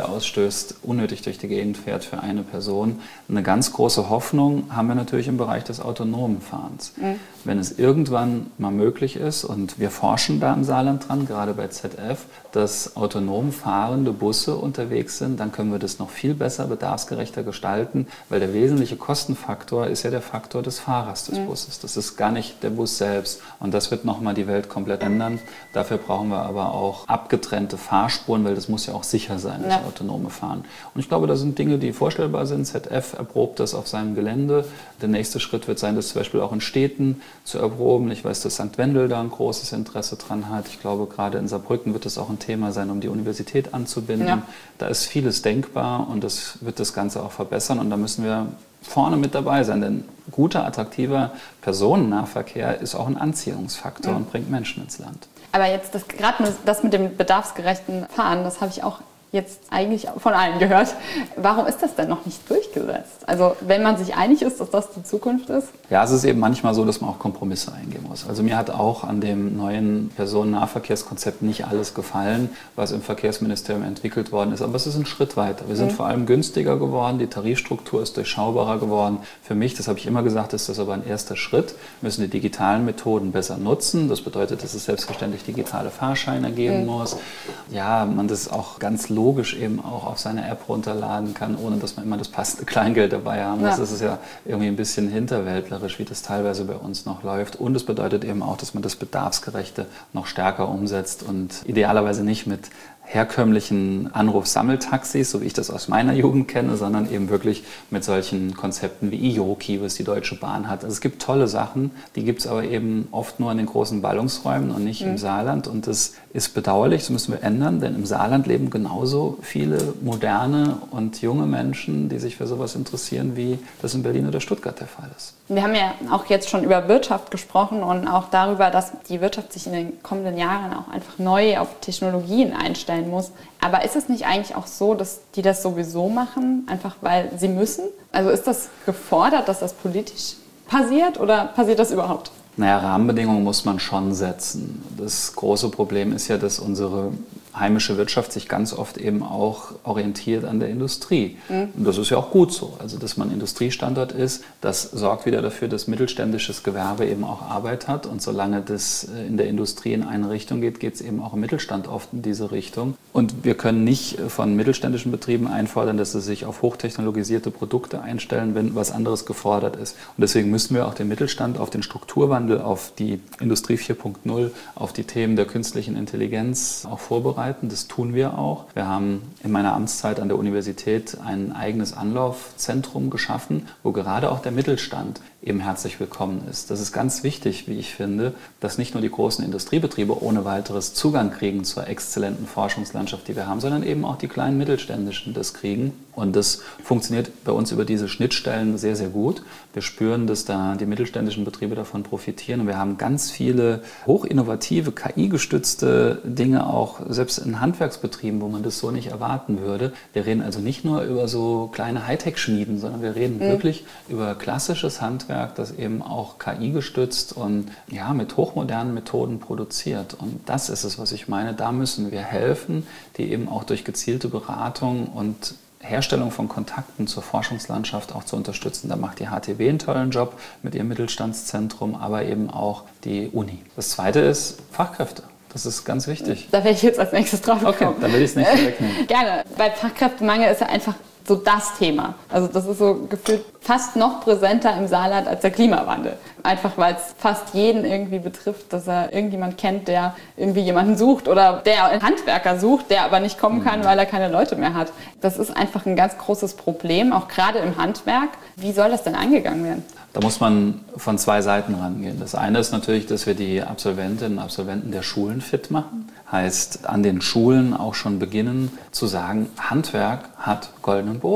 Speaker 4: ausstößt, unnötig durch die Gegend fährt für eine Person. Eine ganz große Hoffnung haben wir natürlich im Bereich des autonomen Fahrens. Mhm. Wenn es irgendwann mal möglich ist, und wir forschen da im Saarland dran, gerade bei Z F, dass autonom fahrende Busse unterwegs sind, dann können wir das noch viel besser, bedarfsgerechter gestalten, weil der wesentliche Kostenfaktor ist ja der Faktor des Fahrers des mhm. Busses. Das ist gar nicht der Bus selbst. Und das wird nochmal die Welt komplett ändern. Dafür brauchen wir aber auch abgetrennte Fahrspuren, weil das muss ja auch sicher sein, das ja. autonome Fahren. Und ich glaube, da sind Dinge, die vorstellbar sind. Z F erprobt das auf seinem Gelände. Der nächste Schritt wird sein, das zum Beispiel auch in Städten zu erproben. Ich weiß, dass Sankt Wendel da ein großes Interesse dran hat. Ich glaube, gerade in Saarbrücken wird es auch ein Thema sein, um die Universität anzubinden. Ja. Da ist vieles denkbar und das wird das Ganze auch verbessern. Und da müssen wir vorne mit dabei sein, denn guter, attraktiver Personennahverkehr ist auch ein Anziehungsfaktor mhm. und bringt Menschen ins Land.
Speaker 5: Aber jetzt das, gerade das mit dem bedarfsgerechten Fahren, das habe ich auch jetzt eigentlich von allen gehört. Warum ist das denn noch nicht durchgesetzt? Also wenn man sich einig ist, dass das die Zukunft ist?
Speaker 4: Ja, es ist eben manchmal so, dass man auch Kompromisse eingehen muss. Also mir hat auch an dem neuen Personennahverkehrskonzept nicht alles gefallen, was im Verkehrsministerium entwickelt worden ist. Aber es ist ein Schritt weiter. Wir sind mhm. vor allem günstiger geworden, die Tarifstruktur ist durchschaubarer geworden. Für mich, das habe ich immer gesagt, ist das aber ein erster Schritt. Wir müssen die digitalen Methoden besser nutzen. Das bedeutet, dass es selbstverständlich digitale Fahrscheine geben mhm. muss. Ja, man das auch ganz logisch eben auch auf seine App runterladen kann, ohne dass man immer das passende Kleingeld dabei haben muss. Ja. Das ist ja irgendwie ein bisschen hinterwäldlerisch, wie das teilweise bei uns noch läuft. Und es bedeutet eben auch, dass man das Bedarfsgerechte noch stärker umsetzt und idealerweise nicht mit herkömmlichen Anruf-Sammeltaxis, so wie ich das aus meiner Jugend kenne, sondern eben wirklich mit solchen Konzepten wie iOki, was die Deutsche Bahn hat. Also es gibt tolle Sachen, die gibt es aber eben oft nur in den großen Ballungsräumen und nicht mhm. im Saarland. Und das ist bedauerlich, das müssen wir ändern, denn im Saarland leben genauso viele moderne und junge Menschen, die sich für sowas interessieren, wie das in Berlin oder Stuttgart der Fall ist.
Speaker 5: Wir haben ja auch jetzt schon über Wirtschaft gesprochen und auch darüber, dass die Wirtschaft sich in den kommenden Jahren auch einfach neu auf Technologien einstellen muss. Aber ist es nicht eigentlich auch so, dass die das sowieso machen, einfach weil sie müssen? Also ist das gefordert, dass das politisch passiert oder passiert das überhaupt?
Speaker 4: Naja, Rahmenbedingungen muss man schon setzen. Das große Problem ist ja, dass unsere heimische Wirtschaft sich ganz oft eben auch orientiert an der Industrie. Mhm. Und das ist ja auch gut so. Also, dass man Industriestandort ist, das sorgt wieder dafür, dass mittelständisches Gewerbe eben auch Arbeit hat. Und solange das in der Industrie in eine Richtung geht, geht es eben auch im Mittelstand oft in diese Richtung. Und wir können nicht von mittelständischen Betrieben einfordern, dass sie sich auf hochtechnologisierte Produkte einstellen, wenn was anderes gefordert ist. Und deswegen müssen wir auch den Mittelstand auf den Strukturwandel, auf die Industrie vier Punkt null, auf die Themen der künstlichen Intelligenz auch vorbereiten. Das tun wir auch. Wir haben in meiner Amtszeit an der Universität ein eigenes Anlaufzentrum geschaffen, wo gerade auch der Mittelstand eben herzlich willkommen ist. Das ist ganz wichtig, wie ich finde, dass nicht nur die großen Industriebetriebe ohne weiteres Zugang kriegen zur exzellenten Forschungslandschaft, die wir haben, sondern eben auch die kleinen Mittelständischen das kriegen. Und das funktioniert bei uns über diese Schnittstellen sehr, sehr gut. Wir spüren, dass da die mittelständischen Betriebe davon profitieren. Und wir haben ganz viele hochinnovative, K I-gestützte Dinge auch, selbst in Handwerksbetrieben, wo man das so nicht erwarten würde. Wir reden also nicht nur über so kleine Hightech-Schmieden, sondern wir reden mhm. wirklich über klassisches Handwerk, das eben auch K I-gestützt und ja, mit hochmodernen Methoden produziert. Und das ist es, was ich meine. Da müssen wir helfen, die eben auch durch gezielte Beratung und Herstellung von Kontakten zur Forschungslandschaft auch zu unterstützen. Da macht die H T W einen tollen Job mit ihrem Mittelstandszentrum, aber eben auch die Uni. Das Zweite ist Fachkräfte. Das ist ganz wichtig.
Speaker 5: Da wäre ich jetzt als nächstes drauf gekommen.
Speaker 4: Okay, dann will ich es nicht wegnehmen.
Speaker 5: Gerne, weil Fachkräftemangel ist ja einfach so das Thema. Also das ist so gefühlt fast noch präsenter im Saarland als der Klimawandel. Einfach weil es fast jeden irgendwie betrifft, dass er irgendjemand kennt, der irgendwie jemanden sucht oder der einen Handwerker sucht, der aber nicht kommen kann, weil er keine Leute mehr hat. Das ist einfach ein ganz großes Problem, auch gerade im Handwerk. Wie soll das denn angegangen werden?
Speaker 4: Da muss man von zwei Seiten rangehen. Das eine ist natürlich, dass wir die Absolventinnen und Absolventen der Schulen fit machen. Heißt, an den Schulen auch schon beginnen zu sagen, Handwerk hat goldenen Boden.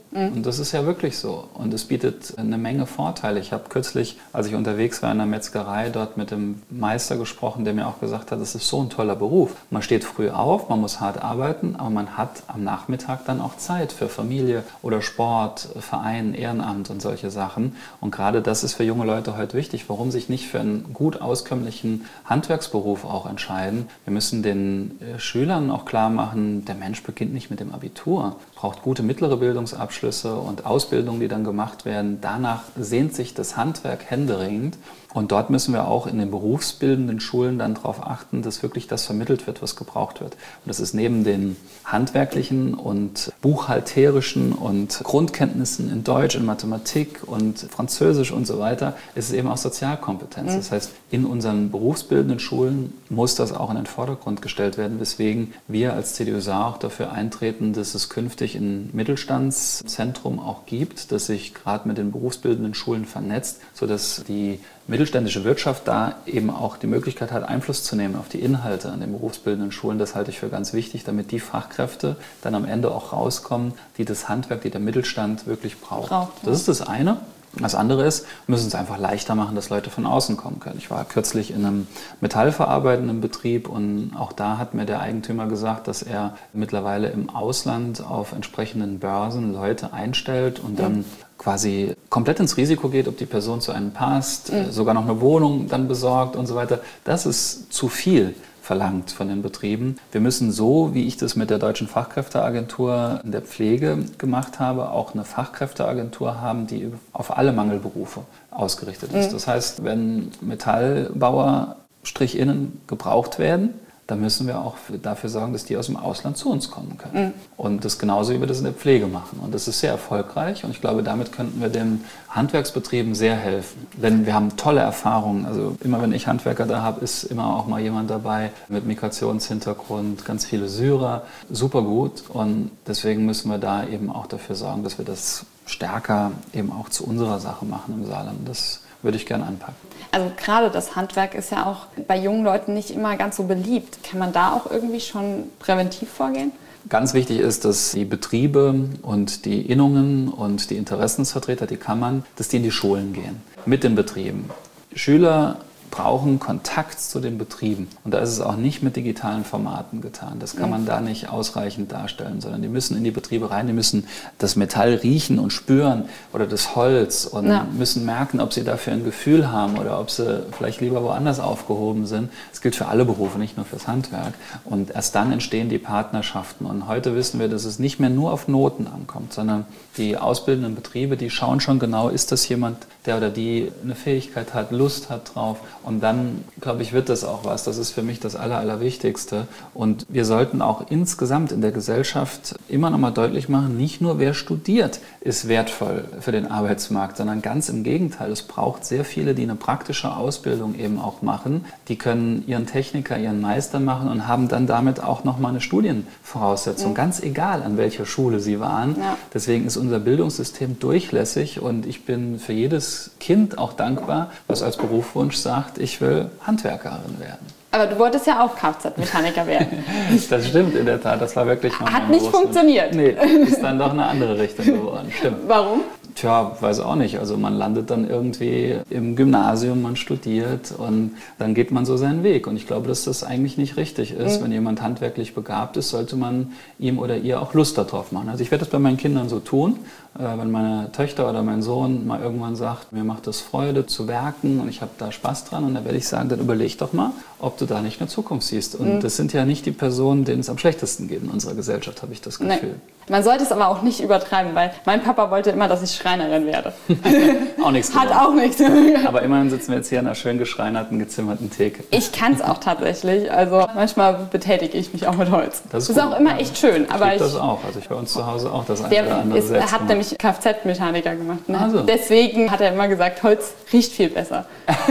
Speaker 4: Mhm. Und das ist ja wirklich so. Und es bietet eine Menge Vorteile. Ich habe kürzlich, als ich unterwegs war in der Metzgerei, dort mit dem Meister gesprochen, der mir auch gesagt hat, es ist so ein toller Beruf. Man steht früh auf, man muss hart arbeiten, aber man hat am Nachmittag dann auch Zeit für Familie oder Sport, Verein, Ehrenamt und solche Sachen. Und gerade das ist für junge Leute heute wichtig. Warum sich nicht für einen gut auskömmlichen Handwerksberuf auch entscheiden? Wir müssen den Schülern auch klar machen, der Mensch beginnt nicht mit dem Abitur, braucht gute mittlere Bildungsabschlüsse und Ausbildungen, die dann gemacht werden. Danach sehnt sich das Handwerk händeringend. Und dort müssen wir auch in den berufsbildenden Schulen dann darauf achten, dass wirklich das vermittelt wird, was gebraucht wird. Und das ist neben den handwerklichen und buchhalterischen und Grundkenntnissen in Deutsch, in Mathematik und Französisch und so weiter, ist es eben auch Sozialkompetenz. Mhm. Das heißt, in unseren berufsbildenden Schulen muss das auch in den Vordergrund gestellt werden, weswegen wir als C D U Saar auch dafür eintreten, dass es künftig ein Mittelstandszentrum auch gibt, das sich gerade mit den berufsbildenden Schulen vernetzt, sodass die mittelständische Wirtschaft da eben auch die Möglichkeit hat, Einfluss zu nehmen auf die Inhalte an den berufsbildenden Schulen. Das halte ich für ganz wichtig, damit die Fachkräfte dann am Ende auch rauskommen, die das Handwerk, die der Mittelstand wirklich braucht. braucht ja. Das ist das eine. Das andere ist, wir müssen es einfach leichter machen, dass Leute von außen kommen können. Ich war kürzlich in einem metallverarbeitenden Betrieb und auch da hat mir der Eigentümer gesagt, dass er mittlerweile im Ausland auf entsprechenden Börsen Leute einstellt und dann mhm. quasi komplett ins Risiko geht, ob die Person zu einem passt, mhm. sogar noch eine Wohnung dann besorgt und so weiter. Das ist zu viel verlangt von den Betrieben. Wir müssen so, wie ich das mit der Deutschen Fachkräfteagentur in der Pflege gemacht habe, auch eine Fachkräfteagentur haben, die auf alle Mangelberufe ausgerichtet ist. Mhm. Das heißt, wenn Metallbauer Strichinnen gebraucht werden, dann müssen wir auch dafür sorgen, dass die aus dem Ausland zu uns kommen können. Mhm. Und das genauso, wie wir das in der Pflege machen. Und das ist sehr erfolgreich und ich glaube, damit könnten wir den Handwerksbetrieben sehr helfen. Denn wir haben tolle Erfahrungen. Also immer, wenn ich Handwerker da habe, ist immer auch mal jemand dabei mit Migrationshintergrund, ganz viele Syrer, super gut. Und deswegen müssen wir da eben auch dafür sorgen, dass wir das stärker eben auch zu unserer Sache machen im Saarland. Das würde ich gerne anpacken.
Speaker 5: Also gerade das Handwerk ist ja auch bei jungen Leuten nicht immer ganz so beliebt. Kann man da auch irgendwie schon präventiv vorgehen?
Speaker 4: Ganz wichtig ist, dass die Betriebe und die Innungen und die Interessensvertreter, die Kammern, dass die in die Schulen gehen, mit den Betrieben. Schüler brauchen Kontakt zu den Betrieben. Und da ist es auch nicht mit digitalen Formaten getan. Das kann man da nicht ausreichend darstellen, sondern die müssen in die Betriebe rein, die müssen das Metall riechen und spüren oder das Holz und ja. müssen merken, ob sie dafür ein Gefühl haben oder ob sie vielleicht lieber woanders aufgehoben sind. Das gilt für alle Berufe, nicht nur fürs Handwerk. Und erst dann entstehen die Partnerschaften. Und heute wissen wir, dass es nicht mehr nur auf Noten ankommt, sondern die ausbildenden Betriebe, die schauen schon genau, ist das jemand, der oder die eine Fähigkeit hat, Lust hat drauf. Und dann, glaube ich, wird das auch was. Das ist für mich das Aller, Allerwichtigste. Und wir sollten auch insgesamt in der Gesellschaft immer noch mal deutlich machen, nicht nur wer studiert, ist wertvoll für den Arbeitsmarkt, sondern ganz im Gegenteil. Es braucht sehr viele, die eine praktische Ausbildung eben auch machen. Die können ihren Techniker, ihren Meister machen und haben dann damit auch noch mal eine Studienvoraussetzung. Mhm. Ganz egal, an welcher Schule sie waren. Ja. Deswegen ist unser Bildungssystem durchlässig und ich bin für jedes Kind auch dankbar, was als Berufswunsch sagt, ich will Handwerkerin werden.
Speaker 5: Aber du wolltest ja auch Kfz-Mechaniker werden.
Speaker 4: Das stimmt in der Tat, das war wirklich mal
Speaker 5: Hat nicht funktioniert.
Speaker 4: Nee, ist dann doch eine andere Richtung geworden, stimmt.
Speaker 5: Warum?
Speaker 4: Tja, weiß auch nicht. Also man landet dann irgendwie im Gymnasium, man studiert und dann geht man so seinen Weg. Und ich glaube, dass das eigentlich nicht richtig ist. Mhm. Wenn jemand handwerklich begabt ist, sollte man ihm oder ihr auch Lust darauf machen. Also ich werde das bei meinen Kindern so tun. Wenn meine Töchter oder mein Sohn mal irgendwann sagt, mir macht es Freude zu werken und ich habe da Spaß dran, und dann werde ich sagen, dann überleg doch mal, ob du da nicht eine Zukunft siehst. Und mhm. das sind ja nicht die Personen, denen es am schlechtesten geht in unserer Gesellschaft, habe ich das Gefühl. Nee.
Speaker 5: Man sollte es aber auch nicht übertreiben, weil mein Papa wollte immer, dass ich Schreinerin werde.
Speaker 4: Auch nichts
Speaker 5: Hat
Speaker 4: gewonnen.
Speaker 5: auch nichts.
Speaker 4: Aber immerhin sitzen wir jetzt hier an einer schön geschreinerten, gezimmerten Theke.
Speaker 5: Ich kann es auch tatsächlich. Also manchmal betätige ich mich auch mit Holz. Das ist, das ist auch immer echt schön.
Speaker 4: Ich
Speaker 5: aber ich
Speaker 4: das auch. Also ich bei uns zu Hause auch das eine
Speaker 5: der
Speaker 4: oder andere
Speaker 5: ist,
Speaker 4: selbst
Speaker 5: hat
Speaker 4: gemacht.
Speaker 5: nämlich Kfz-Mechaniker gemacht. Ne?
Speaker 4: Also.
Speaker 5: Deswegen hat er immer gesagt, Holz riecht viel besser.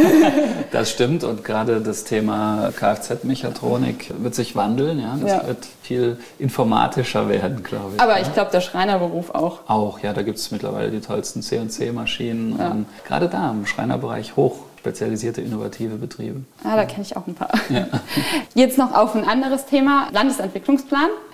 Speaker 4: Das stimmt. Und gerade das Thema Kfz-Mechatronik wird sich wandeln. Ja? Das ja. wird viel informatischer werden, glaube ich.
Speaker 5: Aber
Speaker 4: ja?
Speaker 5: ich glaube, der Schreinerberuf auch.
Speaker 4: Auch, ja. Da gibt es mittlerweile die tollsten C N C-Maschinen. Ja. Und gerade da im Schreinerbereich hoch spezialisierte, innovative Betriebe.
Speaker 5: Ah, da kenne ich auch ein paar. Ja. Jetzt noch auf ein anderes Thema, Landesentwicklungsplan.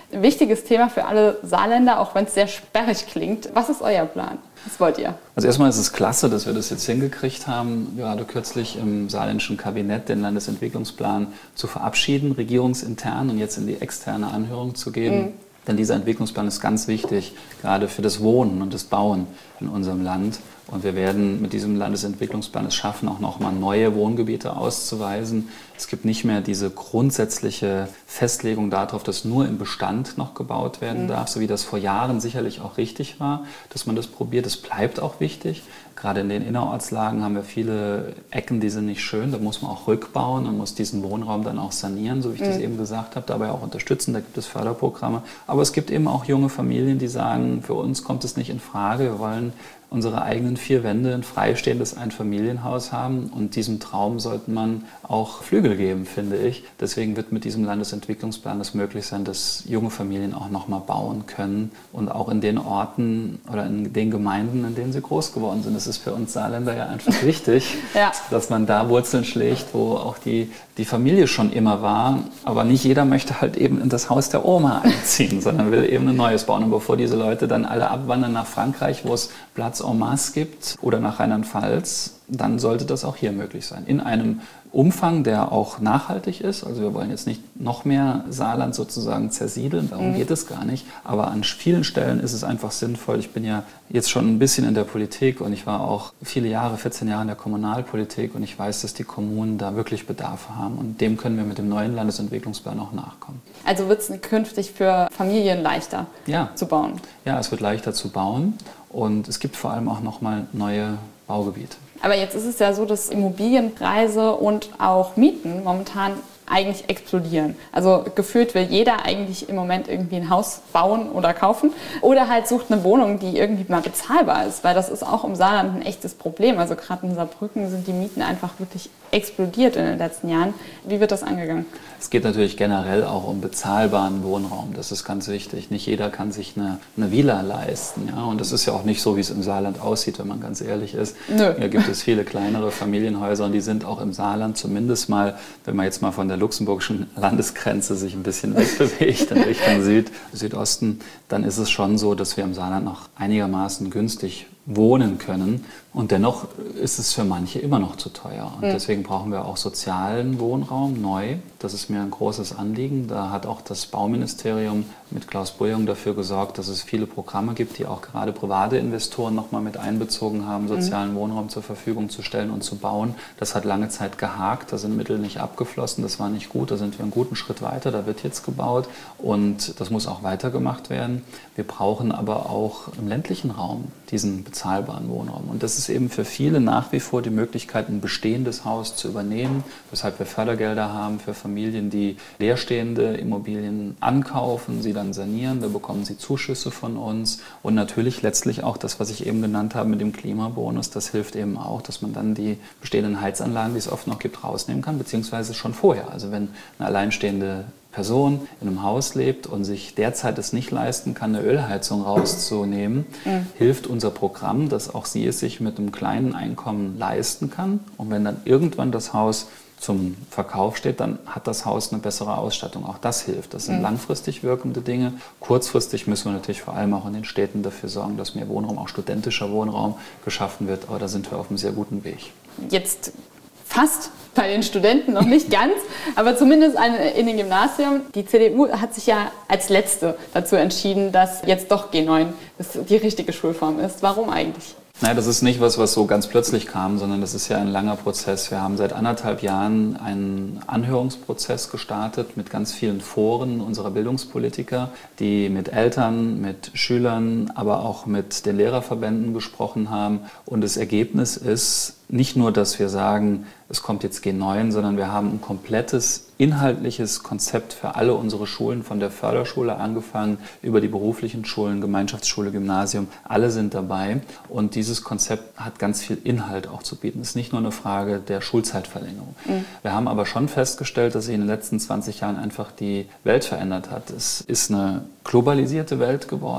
Speaker 5: Wichtiges Thema für alle Saarländer, auch wenn es sehr sperrig klingt. Was ist euer Plan? Was wollt ihr?
Speaker 4: Also erstmal ist es klasse, dass wir das jetzt hingekriegt haben, gerade kürzlich im saarländischen Kabinett den Landesentwicklungsplan zu verabschieden, regierungsintern und jetzt in die externe Anhörung zu geben. Mhm. Denn dieser Entwicklungsplan ist ganz wichtig, gerade für das Wohnen und das Bauen in unserem Land. Und wir werden mit diesem Landesentwicklungsplan es schaffen, auch nochmal neue Wohngebiete auszuweisen. Es gibt nicht mehr diese grundsätzliche Festlegung darauf, dass nur im Bestand noch gebaut werden mhm. darf, so wie das vor Jahren sicherlich auch richtig war, dass man das probiert. Das bleibt auch wichtig. Gerade in den Innerortslagen haben wir viele Ecken, die sind nicht schön. Da muss man auch rückbauen und muss diesen Wohnraum dann auch sanieren, so wie ich mhm. das eben gesagt habe, dabei auch unterstützen. Da gibt es Förderprogramme. Aber es gibt eben auch junge Familien, die sagen, für uns kommt es nicht in Frage. Wir wollen unsere eigenen vier Wände, ein freistehendes Einfamilienhaus haben. Und diesem Traum sollte man auch Flügel geben, finde ich. Deswegen wird mit diesem Landesentwicklungsplan es möglich sein, dass junge Familien auch nochmal bauen können. Und auch in den Orten oder in den Gemeinden, in denen sie groß geworden sind. Das ist für uns Saarländer ja einfach wichtig, ja. dass man da Wurzeln schlägt, wo auch die, die Familie schon immer war. Aber nicht jeder möchte halt eben in das Haus der Oma einziehen, sondern will eben ein neues bauen. Und bevor diese Leute dann alle abwandern nach Frankreich, wo es Platz en masse gibt, oder nach Rheinland-Pfalz, dann sollte das auch hier möglich sein. In einem Umfang, der auch nachhaltig ist. Also wir wollen jetzt nicht noch mehr Saarland sozusagen zersiedeln, darum mhm. geht es gar nicht. Aber an vielen Stellen ist es einfach sinnvoll. Ich bin ja jetzt schon ein bisschen in der Politik und ich war auch viele Jahre, vierzehn Jahre in der Kommunalpolitik und ich weiß, dass die Kommunen da wirklich Bedarf haben und dem können wir mit dem neuen Landesentwicklungsplan auch nachkommen.
Speaker 5: Also wird es künftig für Familien leichter
Speaker 4: ja.
Speaker 5: zu bauen?
Speaker 4: Ja, es wird leichter zu bauen und es gibt vor allem auch nochmal neue Baugebiete.
Speaker 5: Aber jetzt ist es ja so, dass Immobilienpreise und auch Mieten momentan eigentlich explodieren. Also gefühlt will jeder eigentlich im Moment irgendwie ein Haus bauen oder kaufen oder halt sucht eine Wohnung, die irgendwie mal bezahlbar ist, weil das ist auch im Saarland ein echtes Problem. Also gerade in Saarbrücken sind die Mieten einfach wirklich explodiert in den letzten Jahren. Wie wird das angegangen?
Speaker 4: Es geht natürlich generell auch um bezahlbaren Wohnraum. Das ist ganz wichtig. Nicht jeder kann sich eine, eine Villa leisten. Ja? Und das ist ja auch nicht so, wie es im Saarland aussieht, wenn man ganz ehrlich ist. Nö. Hier gibt es viele kleinere Familienhäuser und die sind auch im Saarland zumindest mal, wenn man jetzt mal von der luxemburgischen Landesgrenze sich ein bisschen wegbewegt in Richtung Süd, Südosten, dann ist es schon so, dass wir im Saarland noch einigermaßen günstig wohnen können. Und dennoch ist es für manche immer noch zu teuer. Und deswegen brauchen wir auch sozialen Wohnraum neu. Das ist mir ein großes Anliegen. Da hat auch das Bauministerium mit Klaus Bujung dafür gesorgt, dass es viele Programme gibt, die auch gerade private Investoren noch mal mit einbezogen haben, sozialen mhm. Wohnraum zur Verfügung zu stellen und zu bauen. Das hat lange Zeit gehakt. Da sind Mittel nicht abgeflossen. Das war nicht gut. Da sind wir einen guten Schritt weiter. Da wird jetzt gebaut. Und das muss auch weitergemacht werden. Wir brauchen aber auch im ländlichen Raum diesen bezahlbaren Wohnraum. Und das ist eben für viele nach wie vor die Möglichkeit, ein bestehendes Haus zu übernehmen, weshalb wir Fördergelder haben für Familien, die leerstehende Immobilien ankaufen, sie dann sanieren, da bekommen sie Zuschüsse von uns und natürlich letztlich auch das, was ich eben genannt habe mit dem Klimabonus, das hilft eben auch, dass man dann die bestehenden Heizanlagen, die es oft noch gibt, rausnehmen kann, beziehungsweise schon vorher. Also wenn eine alleinstehende Person in einem Haus lebt und sich derzeit es nicht leisten kann, eine Ölheizung rauszunehmen, mhm. hilft unser Programm, dass auch sie es sich mit einem kleinen Einkommen leisten kann. Und wenn dann irgendwann das Haus zum Verkauf steht, dann hat das Haus eine bessere Ausstattung. Auch das hilft. Das sind mhm. langfristig wirkende Dinge. Kurzfristig müssen wir natürlich vor allem auch in den Städten dafür sorgen, dass mehr Wohnraum, auch studentischer Wohnraum geschaffen wird. Aber da sind wir auf einem sehr guten Weg.
Speaker 5: Jetzt fast bei den Studenten, noch nicht ganz, aber zumindest in den Gymnasien. Die C D U hat sich ja als Letzte dazu entschieden, dass jetzt doch G neun die richtige Schulform ist. Warum eigentlich?
Speaker 4: Naja, das ist nicht was, was so ganz plötzlich kam, sondern das ist ja ein langer Prozess. Wir haben seit anderthalb Jahren einen Anhörungsprozess gestartet mit ganz vielen Foren unserer Bildungspolitiker, die mit Eltern, mit Schülern, aber auch mit den Lehrerverbänden gesprochen haben. Und das Ergebnis ist nicht nur, dass wir sagen, es kommt jetzt G neun, sondern wir haben ein komplettes inhaltliches Konzept für alle unsere Schulen, von der Förderschule angefangen, über die beruflichen Schulen, Gemeinschaftsschule, Gymnasium, alle sind dabei. Und dieses Konzept hat ganz viel Inhalt auch zu bieten. Es ist nicht nur eine Frage der Schulzeitverlängerung. Mhm. Wir haben aber schon festgestellt, dass sich in den letzten zwanzig Jahren einfach die Welt verändert hat. Es ist eine globalisierte Welt geworden.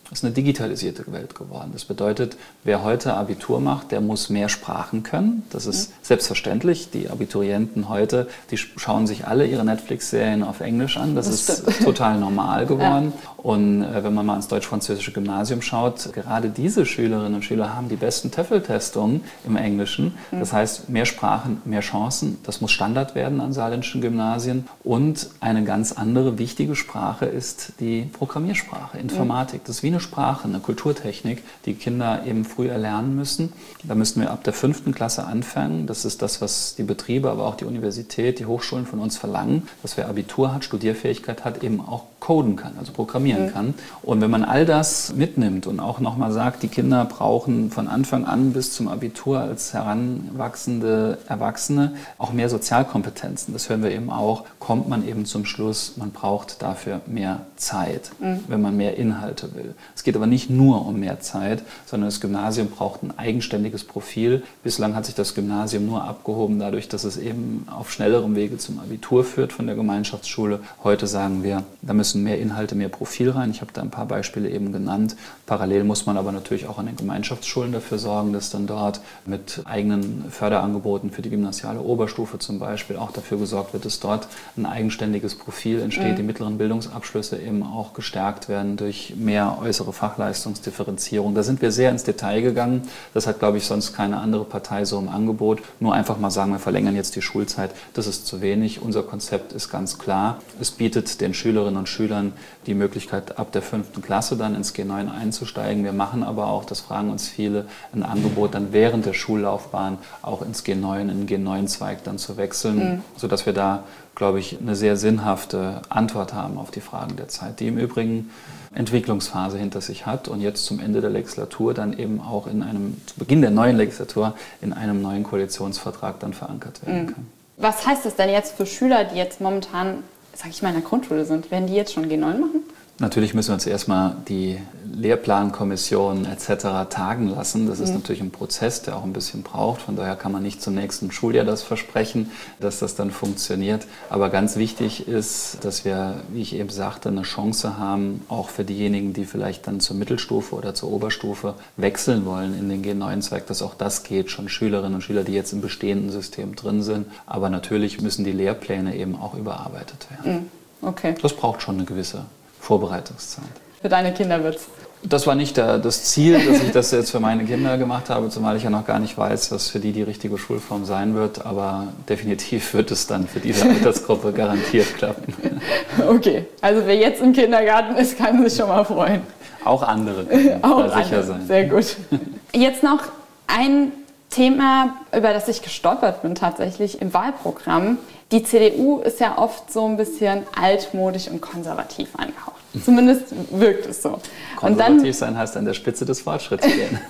Speaker 4: ist eine digitalisierte Welt geworden. Das bedeutet, wer heute Abitur macht, der muss mehr Sprachen können. Das ist selbstverständlich. Die Abiturienten heute, die schauen sich alle ihre Netflix-Serien auf Englisch an. Das, das ist stimmt. total normal geworden. Ja. Und äh, wenn man mal ins deutsch-französische Gymnasium schaut, gerade diese Schülerinnen und Schüler haben die besten TOEFL-Testungen im Englischen. Mhm. Das heißt, mehr Sprachen, mehr Chancen. Das muss Standard werden an saarländischen Gymnasien. Und eine ganz andere wichtige Sprache ist die Programmiersprache, Informatik. Das ist wie eine Sprache, eine Kulturtechnik, die Kinder eben früh erlernen müssen. Da müssen wir ab der fünften Klasse anfangen. Das ist das, was die Betriebe, aber auch die Universität, die Hochschulen von uns verlangen, dass wer Abitur hat, Studierfähigkeit hat, eben auch coden kann, also programmieren mhm. kann. Und wenn man all das mitnimmt und auch nochmal sagt, die Kinder brauchen von Anfang an bis zum Abitur als heranwachsende Erwachsene auch mehr Sozialkompetenzen. Das hören wir eben auch, kommt man eben zum Schluss, man braucht dafür mehr Zeit, mhm. wenn man mehr Inhalte will. Es geht aber nicht nur um mehr Zeit, sondern das Gymnasium braucht ein eigenständiges Profil. Bislang hat sich das Gymnasium nur abgehoben dadurch, dass es eben auf schnellerem Wege zum Abitur führt von der Gemeinschaftsschule. Heute sagen wir, da müssen mehr Inhalte, mehr Profil rein. Ich habe da ein paar Beispiele eben genannt. Parallel muss man aber natürlich auch an den Gemeinschaftsschulen dafür sorgen, dass dann dort mit eigenen Förderangeboten für die gymnasiale Oberstufe zum Beispiel auch dafür gesorgt wird, dass dort ein eigenständiges Profil entsteht, mhm. die mittleren Bildungsabschlüsse eben auch gestärkt werden durch mehr äußere Fachleistungsdifferenzierung. Da sind wir sehr ins Detail gegangen. Das hat, glaube ich, sonst keine andere Partei so im Angebot. Nur einfach mal sagen, wir verlängern jetzt die Schulzeit. Das ist zu wenig. Unser Konzept ist ganz klar. Es bietet den Schülerinnen und Schülern die Möglichkeit, ab der fünften Klasse dann ins G neun einzusteigen. Wir machen aber auch, das fragen uns viele, ein Angebot dann während der Schullaufbahn auch ins G neun, in den G neun Zweig dann zu wechseln, mhm. sodass wir da, glaube ich, eine sehr sinnhafte Antwort haben auf die Fragen der Zeit, die im Übrigen Entwicklungsphase hinter sich hat und jetzt zum Ende der Legislatur dann eben auch in einem, zu Beginn der neuen Legislatur in einem neuen Koalitionsvertrag dann verankert werden kann.
Speaker 5: Was heißt das denn jetzt für Schüler, die jetzt momentan, sag ich mal, in der Grundschule sind? Werden die jetzt schon G neun machen?
Speaker 4: Natürlich müssen wir uns erstmal die Lehrplankommission et cetera tagen lassen. Das ist mhm. natürlich ein Prozess, der auch ein bisschen braucht. Von daher kann man nicht zum nächsten Schuljahr das versprechen, dass das dann funktioniert. Aber ganz wichtig ist, dass wir, wie ich eben sagte, eine Chance haben, auch für diejenigen, die vielleicht dann zur Mittelstufe oder zur Oberstufe wechseln wollen in den G neun Zweig, dass auch das geht. Schon Schülerinnen und Schüler, die jetzt im bestehenden System drin sind. Aber natürlich müssen die Lehrpläne eben auch überarbeitet werden.
Speaker 5: Mhm. Okay.
Speaker 4: Das braucht schon eine gewisse Vorbereitungszeit.
Speaker 5: Für deine Kinder wird's?
Speaker 4: Das war nicht der, das Ziel, dass ich das jetzt für meine Kinder gemacht habe, zumal ich ja noch gar nicht weiß, was für die die richtige Schulform sein wird. Aber definitiv wird es dann für diese Altersgruppe garantiert klappen.
Speaker 5: Okay, also wer jetzt im Kindergarten ist, kann sich schon mal freuen.
Speaker 4: Auch andere können
Speaker 5: Auch
Speaker 4: da sicher
Speaker 5: andere.
Speaker 4: sein.
Speaker 5: Sehr gut. Jetzt noch ein Thema, über das ich gestolpert bin tatsächlich im Wahlprogramm. Die C D U ist ja oft so ein bisschen altmodisch und konservativ angehaucht. Zumindest wirkt es so.
Speaker 4: Konservativ
Speaker 5: und dann,
Speaker 4: sein heißt an der Spitze des Fortschritts gehen.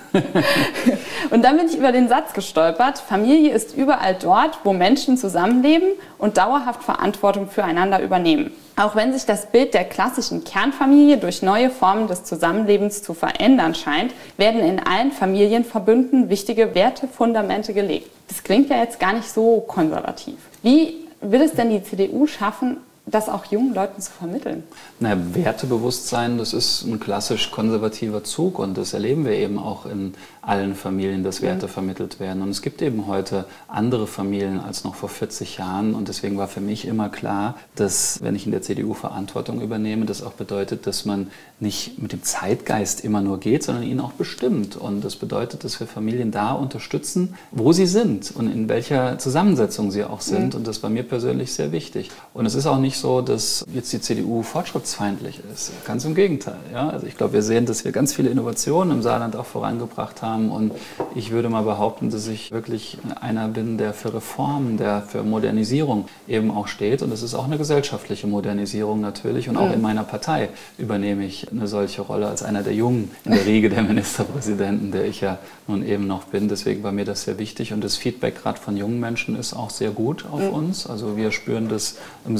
Speaker 5: Und dann bin ich über den Satz gestolpert, Familie ist überall dort, wo Menschen zusammenleben und dauerhaft Verantwortung füreinander übernehmen. Auch wenn sich das Bild der klassischen Kernfamilie durch neue Formen des Zusammenlebens zu verändern scheint, werden in allen Familienverbünden wichtige Wertefundamente gelegt. Das klingt ja jetzt gar nicht so konservativ. Wie will es denn die C D U schaffen, das auch jungen Leuten zu vermitteln?
Speaker 4: Na, Wertebewusstsein, das ist ein klassisch konservativer Zug und das erleben wir eben auch in allen Familien, dass Werte mhm. vermittelt werden. Und es gibt eben heute andere Familien als noch vor vierzig Jahren und deswegen war für mich immer klar, dass, wenn ich in der C D U Verantwortung übernehme, das auch bedeutet, dass man nicht mit dem Zeitgeist immer nur geht, sondern ihn auch bestimmt. Und das bedeutet, dass wir Familien da unterstützen, wo sie sind und in welcher Zusammensetzung sie auch sind. Mhm. Und das war mir persönlich sehr wichtig. Und es ist auch nicht so, dass jetzt die C D U fortschrittsfeindlich ist. Ganz im Gegenteil. Ja? Also ich glaube, wir sehen, dass wir ganz viele Innovationen im Saarland auch vorangebracht haben. Und ich würde mal behaupten, dass ich wirklich einer bin, der für Reformen, der für Modernisierung eben auch steht. Und es ist auch eine gesellschaftliche Modernisierung natürlich. Und auch in meiner Partei übernehme ich eine solche Rolle als einer der Jungen in der Riege der Ministerpräsidenten, der ich ja nun eben noch bin. Deswegen war mir das sehr wichtig. Und das Feedback gerade von jungen Menschen ist auch sehr gut auf uns. Also wir spüren das im Saarland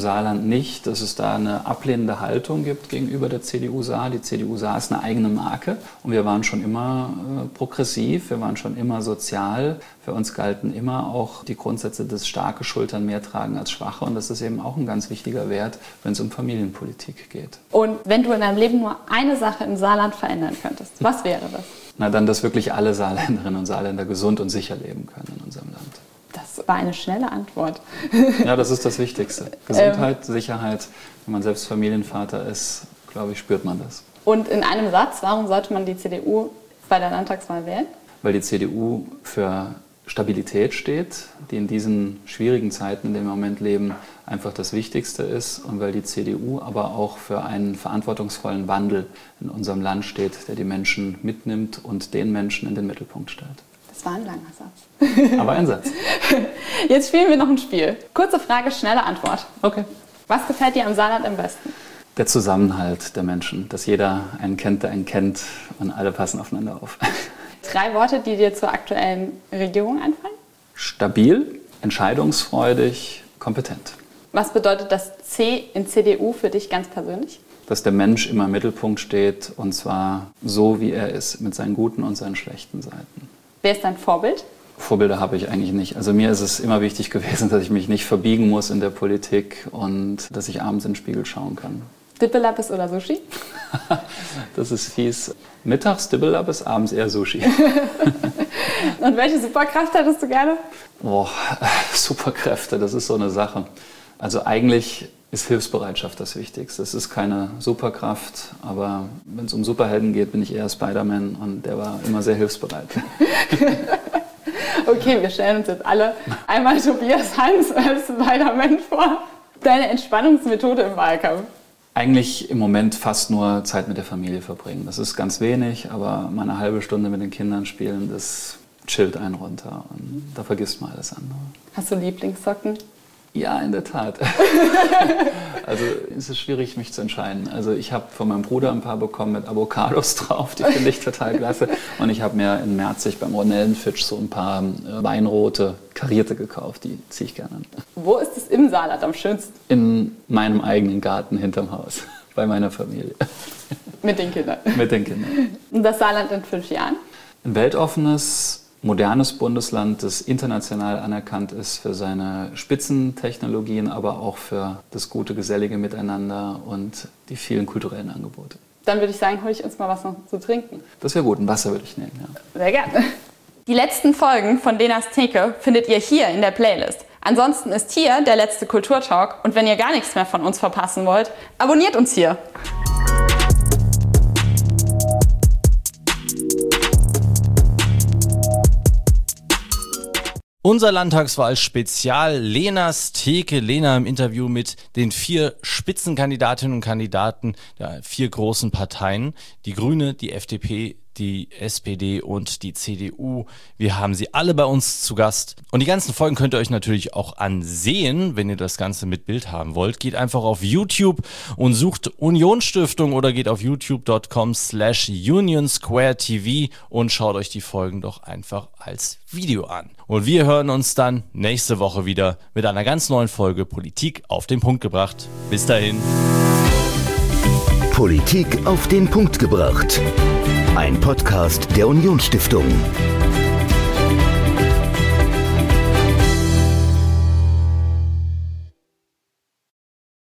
Speaker 4: nicht, dass es da eine ablehnende Haltung gibt gegenüber der C D U Saar. Die C D U Saar ist eine eigene Marke und wir waren schon immer äh, progressiv, wir waren schon immer sozial. Für uns galten immer auch die Grundsätze des starke Schultern mehr tragen als schwache und das ist eben auch ein ganz wichtiger Wert, wenn es um Familienpolitik geht.
Speaker 5: Und wenn du in deinem Leben nur eine Sache im Saarland verändern könntest, was wäre das?
Speaker 4: Na dann, dass wirklich alle Saarländerinnen und Saarländer gesund und sicher leben können in unserem Land.
Speaker 5: Das war eine schnelle Antwort.
Speaker 4: Ja, das ist das Wichtigste. Gesundheit, ähm. Sicherheit. Wenn man selbst Familienvater ist, glaube ich, spürt man das.
Speaker 5: Und in einem Satz, warum sollte man die C D U bei der Landtagswahl wählen?
Speaker 4: Weil die C D U für Stabilität steht, die in diesen schwierigen Zeiten, in denen wir im Moment leben, einfach das Wichtigste ist. Und weil die C D U aber auch für einen verantwortungsvollen Wandel in unserem Land steht, der die Menschen mitnimmt und den Menschen in den Mittelpunkt stellt.
Speaker 5: Das war ein langer Satz.
Speaker 4: Aber ein Satz.
Speaker 5: Jetzt spielen wir noch ein Spiel. Kurze Frage, schnelle Antwort.
Speaker 4: Okay.
Speaker 5: Was gefällt dir am Saarland am besten?
Speaker 4: Der Zusammenhalt der Menschen, dass jeder einen kennt, der einen kennt und alle passen aufeinander auf.
Speaker 5: Drei Worte, die dir zur aktuellen Regierung einfallen?
Speaker 4: Stabil, entscheidungsfreudig, kompetent.
Speaker 5: Was bedeutet das C in C D U für dich ganz persönlich?
Speaker 4: Dass der Mensch immer im Mittelpunkt steht und zwar so, wie er ist, mit seinen guten und seinen schlechten Seiten.
Speaker 5: Wer ist dein Vorbild?
Speaker 4: Vorbilder habe ich eigentlich nicht. Also mir ist es immer wichtig gewesen, dass ich mich nicht verbiegen muss in der Politik und dass ich abends in den Spiegel schauen kann.
Speaker 5: Dippelappes oder Sushi?
Speaker 4: Das ist fies. Mittags Dippelappes, abends eher Sushi.
Speaker 5: Und welche Superkraft hättest du gerne?
Speaker 4: Boah, Superkräfte, das ist so eine Sache. Also eigentlich ist Hilfsbereitschaft das Wichtigste. Es ist keine Superkraft, aber wenn es um Superhelden geht, bin ich eher Spider-Man und der war immer sehr hilfsbereit.
Speaker 5: Okay, wir stellen uns jetzt alle einmal Tobias Hans als Spider-Man vor. Deine Entspannungsmethode im Wahlkampf?
Speaker 4: Eigentlich im Moment fast nur Zeit mit der Familie verbringen. Das ist ganz wenig, aber mal eine halbe Stunde mit den Kindern spielen, das chillt einen runter und da vergisst man alles andere.
Speaker 5: Hast du Lieblingssocken?
Speaker 4: Ja, in der Tat. Also es ist schwierig, mich zu entscheiden. Also ich habe von meinem Bruder ein paar bekommen mit Avocados drauf, die finde ich total klasse. Und ich habe mir in Merzig beim Ronellenfitsch so ein paar weinrote, karierte gekauft, die ziehe ich gerne an.
Speaker 5: Wo ist es im Saarland am schönsten?
Speaker 4: In meinem eigenen Garten hinterm Haus, bei meiner Familie.
Speaker 5: Mit den Kindern?
Speaker 4: Mit den Kindern.
Speaker 5: Und das Saarland in fünf Jahren?
Speaker 4: Ein weltoffenes, modernes Bundesland, das international anerkannt ist für seine Spitzentechnologien, aber auch für das gute, gesellige Miteinander und die vielen kulturellen Angebote.
Speaker 5: Dann würde ich sagen, hole ich uns mal was noch zu trinken.
Speaker 4: Das wäre gut, ein Wasser würde ich nehmen, ja.
Speaker 5: Sehr gerne. Die letzten Folgen von Lenas Theke findet ihr hier in der Playlist. Ansonsten ist hier der letzte Kulturtalk und wenn ihr gar nichts mehr von uns verpassen wollt, abonniert uns hier.
Speaker 2: Unser Landtagswahl-Spezial, Lenas Theke. Lena im Interview mit den vier Spitzenkandidatinnen und Kandidaten der vier großen Parteien. Die Grüne, die F D P, die S P D und die C D U. Wir haben sie alle bei uns zu Gast. Und die ganzen Folgen könnt ihr euch natürlich auch ansehen, wenn ihr das Ganze mit Bild haben wollt. Geht einfach auf YouTube und sucht Unionsstiftung oder geht auf youtube dot com slash union square t v und schaut euch die Folgen doch einfach als Video an. Und wir hören uns dann nächste Woche wieder mit einer ganz neuen Folge Politik auf den Punkt gebracht. Bis dahin.
Speaker 1: Politik auf den Punkt gebracht. Ein Podcast der Unionsstiftung.